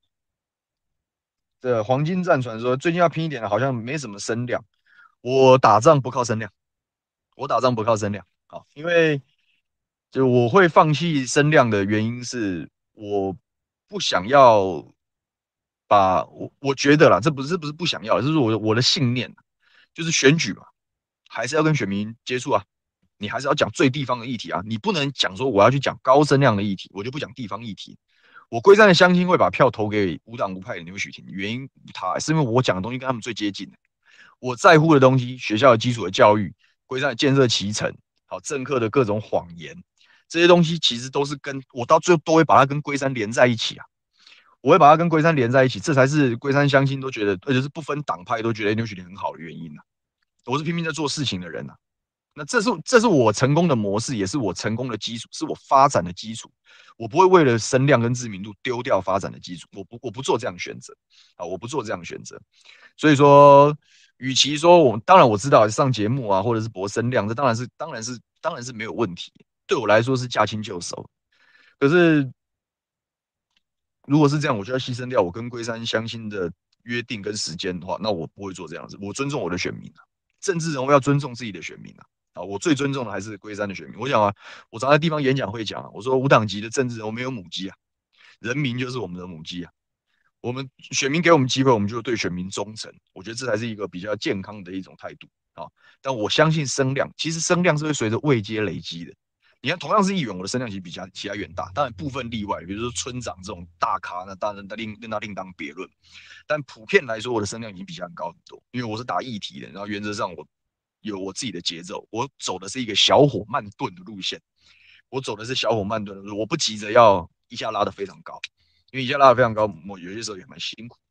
这黄金战船说最近要拼一点的，好像没什么声量。我打仗不靠声量，我打仗不靠声量。好，因为就我会放弃声量的原因是我不想要把我我觉得啦，这不是这不是不想要，这是我的我的信念，就是选举嘛，还是要跟选民接触啊，你还是要讲最地方的议题啊，你不能讲说我要去讲高声量的议题，我就不讲地方议题。我龟山的乡亲会把票投给无党无派的牛许婷，原因他是因为我讲的东西跟他们最接近的，我在乎的东西，学校的基础的教育，龟山的建设期程，好政客的各种谎言，这些东西其实都是跟我到最后都会把它跟龟山连在一起啊。我会把它跟龟山连在一起，这才是龟山乡亲都觉得，而且是不分党派都觉得牛许婷很好的原因啊。我是拼命在做事情的人啊，那这是这是我成功的模式，也是我成功的基础，是我发展的基础。我不会为了声量跟知名度丢掉发展的基础，我不我不做这样的选择啊，我不做这样的选择。所以说，与其说我当然我知道上节目啊，或者是博声量，这当然是当然是当然是没有问题，对我来说是驾轻就熟。可是如果是这样，我就要牺牲掉我跟龟山相亲的约定跟时间的话，那我不会做这样子。我尊重我的选民啊，政治人物要尊重自己的选民啊。啊，我最尊重的还是龟山的选民。我想啊，我常在地方演讲会讲啊，我说无党籍的政治人物没有母鸡啊，人民就是我们的母鸡啊。我们选民给我们机会，我们就对选民忠诚。我觉得这才是一个比较健康的一种态度啊。但我相信声量，其实声量是会随着位阶累积的。你看，同样是议员，我的声量其实比其他其他远大，当然部分例外，比如说村长这种大咖，那当然那另那另当别论。但普遍来说，我的声量已经比其他人高很多，因为我是打议题的，然后原则上我有我自己的节奏，我走的是一个小火慢炖的路线，我走的是小火慢炖的路，我不急着要一下拉得非常高，因为一下拉得非常高，我有些时候也蛮辛苦。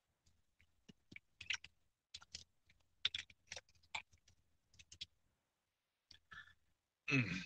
嗯，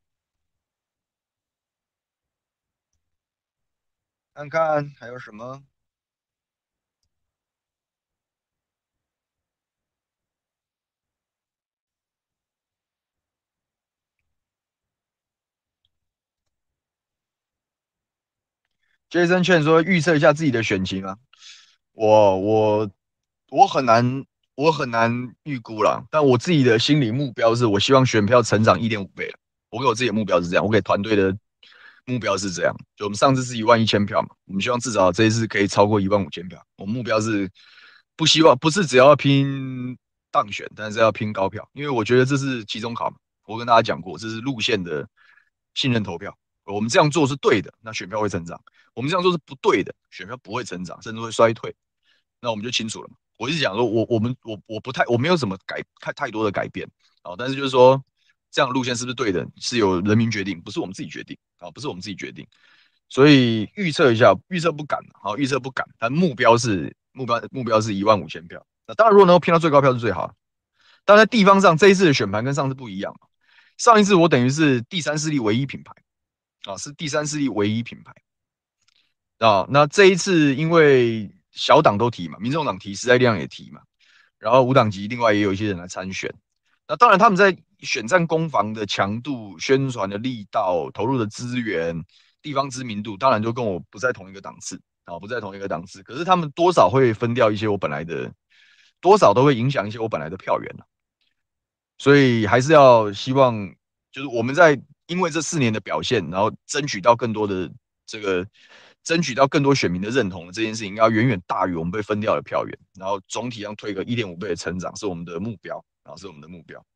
看看还有什么。Jason 劝说预测一下自己的选情啊，我我我很难我很难预估了，但我自己的心理目标是我希望选票成长一点五倍了。我给我自己的目标是这样，我给团队的目标是这样。就我们上次是一万一千票嘛，我们希望至少这一次可以超过一万五千票。我们目标是不希望不是只要拼当选，但是要拼高票，因为我觉得这是期中考嘛。我跟大家讲过，这是路线的信任投票。我们这样做是对的，那选票会成长。我们这样做是不对的，选票不会成长，甚至会衰退。那我们就清楚了嘛。我一直讲说，我我们我我不太我没有什么改太太多的改变啊，但是就是说，这样路线是不是对的，是由人民决定，不是我们自己决定啊，不是我们自己决定。所以预测一下，预测不敢啊，预测不敢，但目标是目标目标是一万五千票。那当然，如果能够拼到最高票是最好。但在地方上，这一次的选盘跟上次不一样。上一次我等于是第三势力唯一品牌啊，是第三势力唯一品牌。啊，那这一次因为小党都提嘛，民众党提，时代力量也提嘛，然后无党籍另外也有一些人来参选。那当然他们在选战攻防的强度、宣传的力道、投入的资源、地方知名度，当然就跟我不在同一个档次啊，不在同一个档次。可是他们多少会分掉一些我本来的，多少都会影响一些我本来的票源啊。所以还是要希望，就是我们在因为这四年的表现，然后争取到更多的这个，争取到更多选民的认同，这件事情要远远大于我们被分掉的票源，然后总体上推个一点五倍的成长是我们的目标，然后是我们的目标，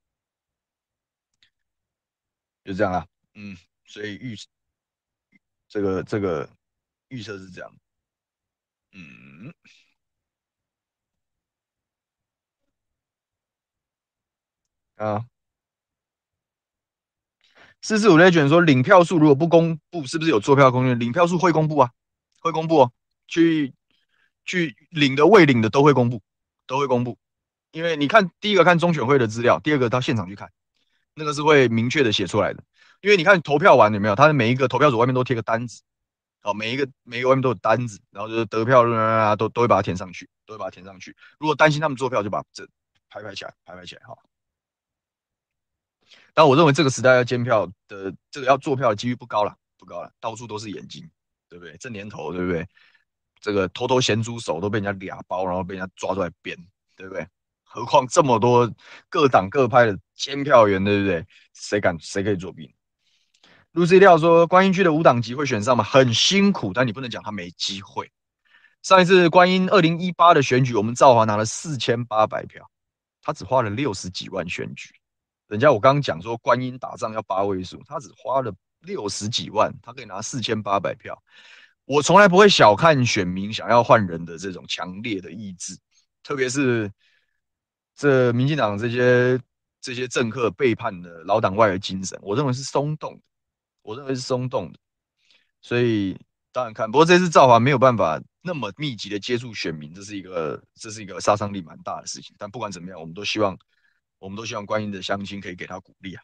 就这样啦。嗯，所以预这个这个预测是这样。嗯啊。 四四五 Legend 说领票数如果不公布，是不是有坐票空间？领票数会公布啊，会公布哦。去去领的、未领的都会公布，都会公布。因为你看，第一个看中选会的资料，第二个到现场去看，那个是会明确的写出来的。因为你看投票完有没有，他的每一个投票组外面都贴个单子，哦，每一个每一个外面都有单子，然后就是得票啊，都都会把它填上去，都会把它填上去。如果担心他们做票，就把这排排起来，排排起来哈。但我认为这个时代要监票的这个要做票的几率不高了，不高了，到处都是眼睛，对不对？这年头，对不对？这个头头咸猪手都被人家俩包，然后被人家抓出来编，对不对？何况这么多各党各派的监票员，对不对？谁敢谁可以作弊？Lucy 料说，观音区的无党籍会选上吗？很辛苦，但你不能讲他没机会。上一次观音二零一八的选举，我们赵华拿了四千八百票，他只花了六十几万选举。人家我刚刚讲说观音打仗要八位数，他只花了六十几万，他可以拿四千八百票。我从来不会小看选民想要换人的这种强烈的意志，特别是这民进党这些这些政客背叛的老党外的精神，我认为是松动的，我认为是松动的。所以当然看，不过这次赵华没有办法那么密集的接触选民，这是一个这是一个杀伤力蛮大的事情。但不管怎么样，我们都希望我们都希望观音的乡亲可以给他鼓励啊。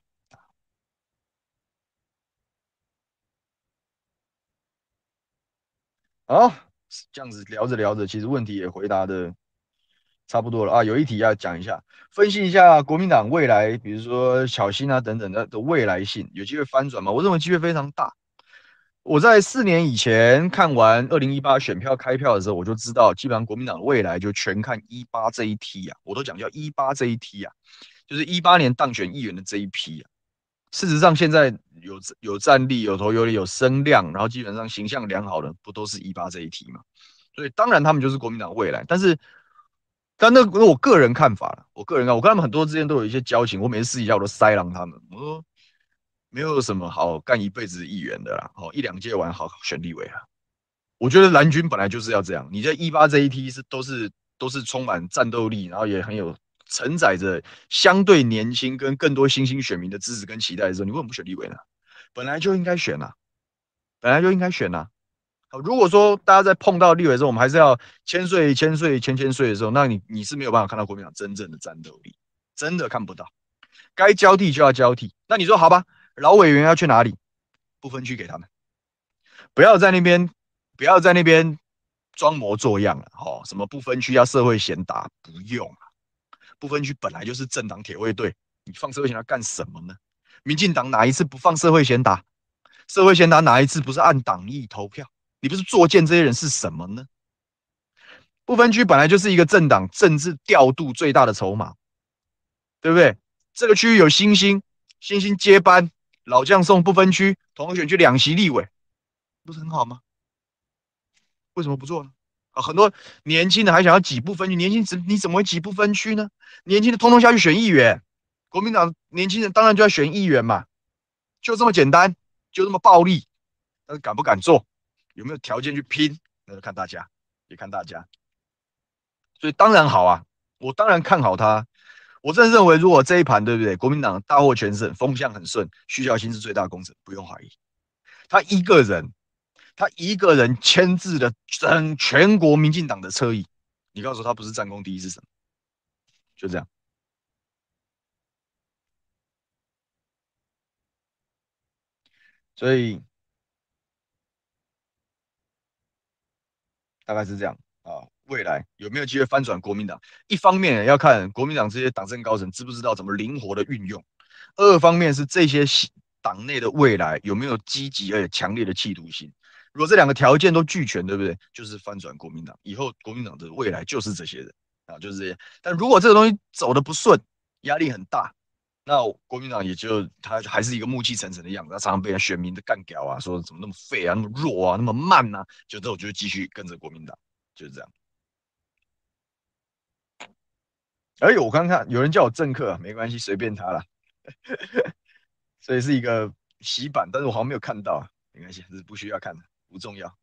好，这样子聊着聊着，其实问题也回答的差不多了啊。有一题要讲一下，分析一下国民党未来，比如说小新啊等等的的未来性，有机会翻转吗？我认为机会非常大。我在四年以前看完二零一八选票开票的时候，我就知道，基本上国民党的未来就全看一八这一梯啊，我都讲叫一八这一梯啊，就是一八年当选议员的这一批啊。事实上，现在有有战力、有头有脸、有声量，然后基本上形象良好的，不都是一八这一梯吗？所以当然他们就是国民党未来。但是，但那我个人看法了，我个人看，我跟他们很多之间都有一些交情，我每次私底下我都塞狼他们，我说没有什么好干一辈子议员的啦，哦，一两届完好选立委啊。我觉得蓝军本来就是要这样，你在一八这一梯是都是都是充满战斗力，然后也很有承载着相对年轻跟更多新兴选民的支持跟期待的时候，你为什么不选立委呢？本来就应该选啊，本来就应该选啊。好，如果说大家在碰到立委的时候，我们还是要千岁千岁千千岁的时候，那你你是没有办法看到国民党真正的战斗力，真的看不到。该交替就要交替。那你说好吧，老委员要去哪里？不分区给他们，不要在那边不要在那边装模作样了。哦，什么不分区要社会贤达，不用啊。不分区本来就是政党铁卫队，你放社会贤达干什么呢？民进党哪一次不放社会贤达？社会贤达哪一次不是按党意投票？你不是作践这些人是什么呢？不分区本来就是一个政党政治调度最大的筹码，对不对？这个区域有新兴，新兴接班，老将送不分区，同选区两席立委，不是很好吗？为什么不做呢？啊，很多年轻的还想要挤不分区，年轻人你怎么会挤不分区呢？年轻的通通下去选议员，国民党年轻人当然就要选议员嘛，就这么简单，就这么暴力。但是敢不敢做，有没有条件去拼，那就看大家，也看大家。所以当然好啊，我当然看好他。我真的认为，如果这一盘对不对，国民党大获全胜，风向很顺，徐小新是最大功臣，不用怀疑。他一个人，他一个人牵制了整全国民进党的侧翼。你告诉我他不是战功第一是什么？就这样。所以大概是这样啊。未来有没有机会翻转国民党？一方面要看国民党这些党政高层知不知道怎么灵活的运用；二方面是这些党内的未来有没有积极而且强烈的企图心。如果这两个条件都俱全，对不对？就是翻转国民党，以后国民党的未来就是这些人啊，就是这些。但如果这个东西走的不顺，压力很大，那国民党也就他还是一个暮气沉沉的样子，他常常被人选民的干掉啊，说怎么那么废啊，那么弱啊，那么慢啊，就这我就继续跟着国民党，就是这样。而我刚看有人叫我政客啊，没关系，随便他啦。所以是一个洗版，但是我好像没有看到啊，没关系，这是不需要看的，不重要。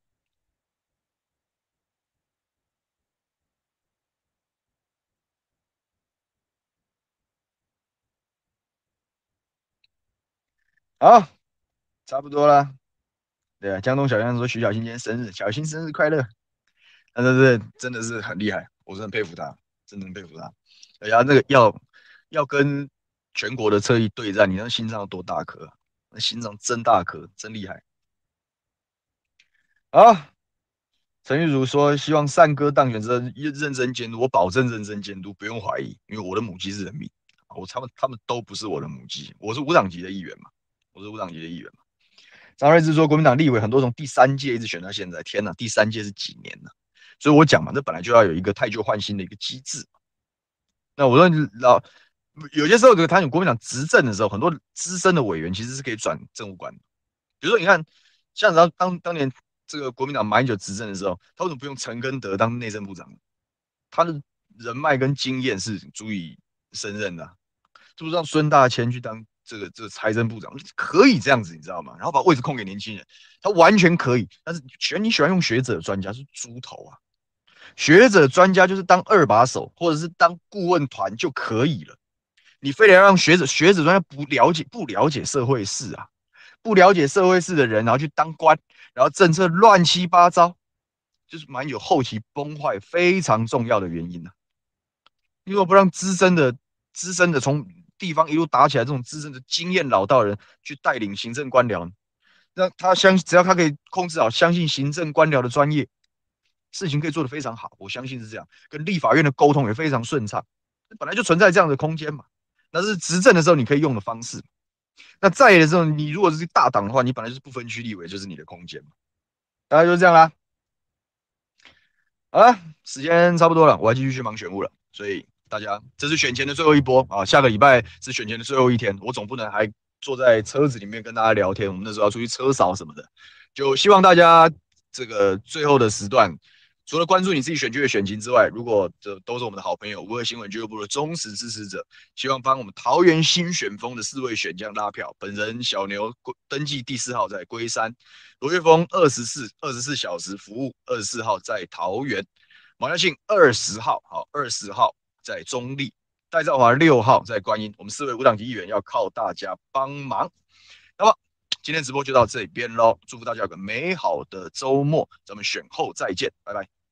好，差不多啦。对啊，江东小将说徐小新今天生日，小新生日快乐。那真是真的是很厉害，我是很佩服他，真的很佩服他。哎呀，那个要要跟全国的侧翼对战，你那心脏有多大颗啊？那心脏真大颗，真厉害。好，陈玉茹说希望善哥当选之后认真监督，我保证认真监督，不用怀疑，因为我的母鸡是人民，我他们他们都不是我的母鸡，我是无党籍的议员嘛，我是无党籍的议员嘛。张瑞智说，国民党立委很多从第三届一直选到现在，天哪，第三届是几年呢？所以我讲嘛，这本来就要有一个太旧换新的一个机制。那我说老有些时候，这个他有国民党执政的时候，很多资深的委员其实是可以转政务官的。比如说，你看，像当当当年这个国民党马英九执政的时候，他为什么不用陈根德当内政部长？他的人脉跟经验是足以胜任的、啊，是不是让孙大千去当这个这个财政部长？可以这样子，你知道吗？然后把位置空给年轻人，他完全可以。但是选你喜欢用学者专家是猪头啊！学者专家就是当二把手或者是当顾问团就可以了。你非得要让学者学者专家不了解不了解社会事啊，不了解社会事的人，然后去当官，然后政策乱七八糟，就是蛮有后期崩坏非常重要的原因啊。如果不让资深的资深的从地方一路打起来，这种资深的经验老道的人去带领行政官僚，让他相只要他可以控制好，相信行政官僚的专业，事情可以做得非常好，我相信是这样。跟立法院的沟通也非常顺畅，本来就存在这样的空间嘛。那是执政的时候你可以用的方式。那在的时候，你如果是大党的话，你本来就是不分区立委，就是你的空间嘛。大概就是这样啦。好了，时间差不多了，我要继续去忙选务了。所以大家，这是选前的最后一波啊，下个礼拜是选前的最后一天，我总不能还坐在车子里面跟大家聊天。我们那时候要出去车扫什么的，就希望大家这个最后的时段，除了关注你自己选区的选情之外，如果这都是我们的好朋友，无二新闻俱乐部的忠实支持者，希望帮我们桃园新选风的四位选将拉票。本人小牛登记第四号在龟山，罗岳峰二十四二十四小时服务，二十四号在桃园，马耀庆二十号好二十号在中立，戴兆华六号在观音。我们四位无党籍议员要靠大家帮忙。那么今天直播就到这边喽，祝福大家有个美好的周末，咱们选后再见，拜拜。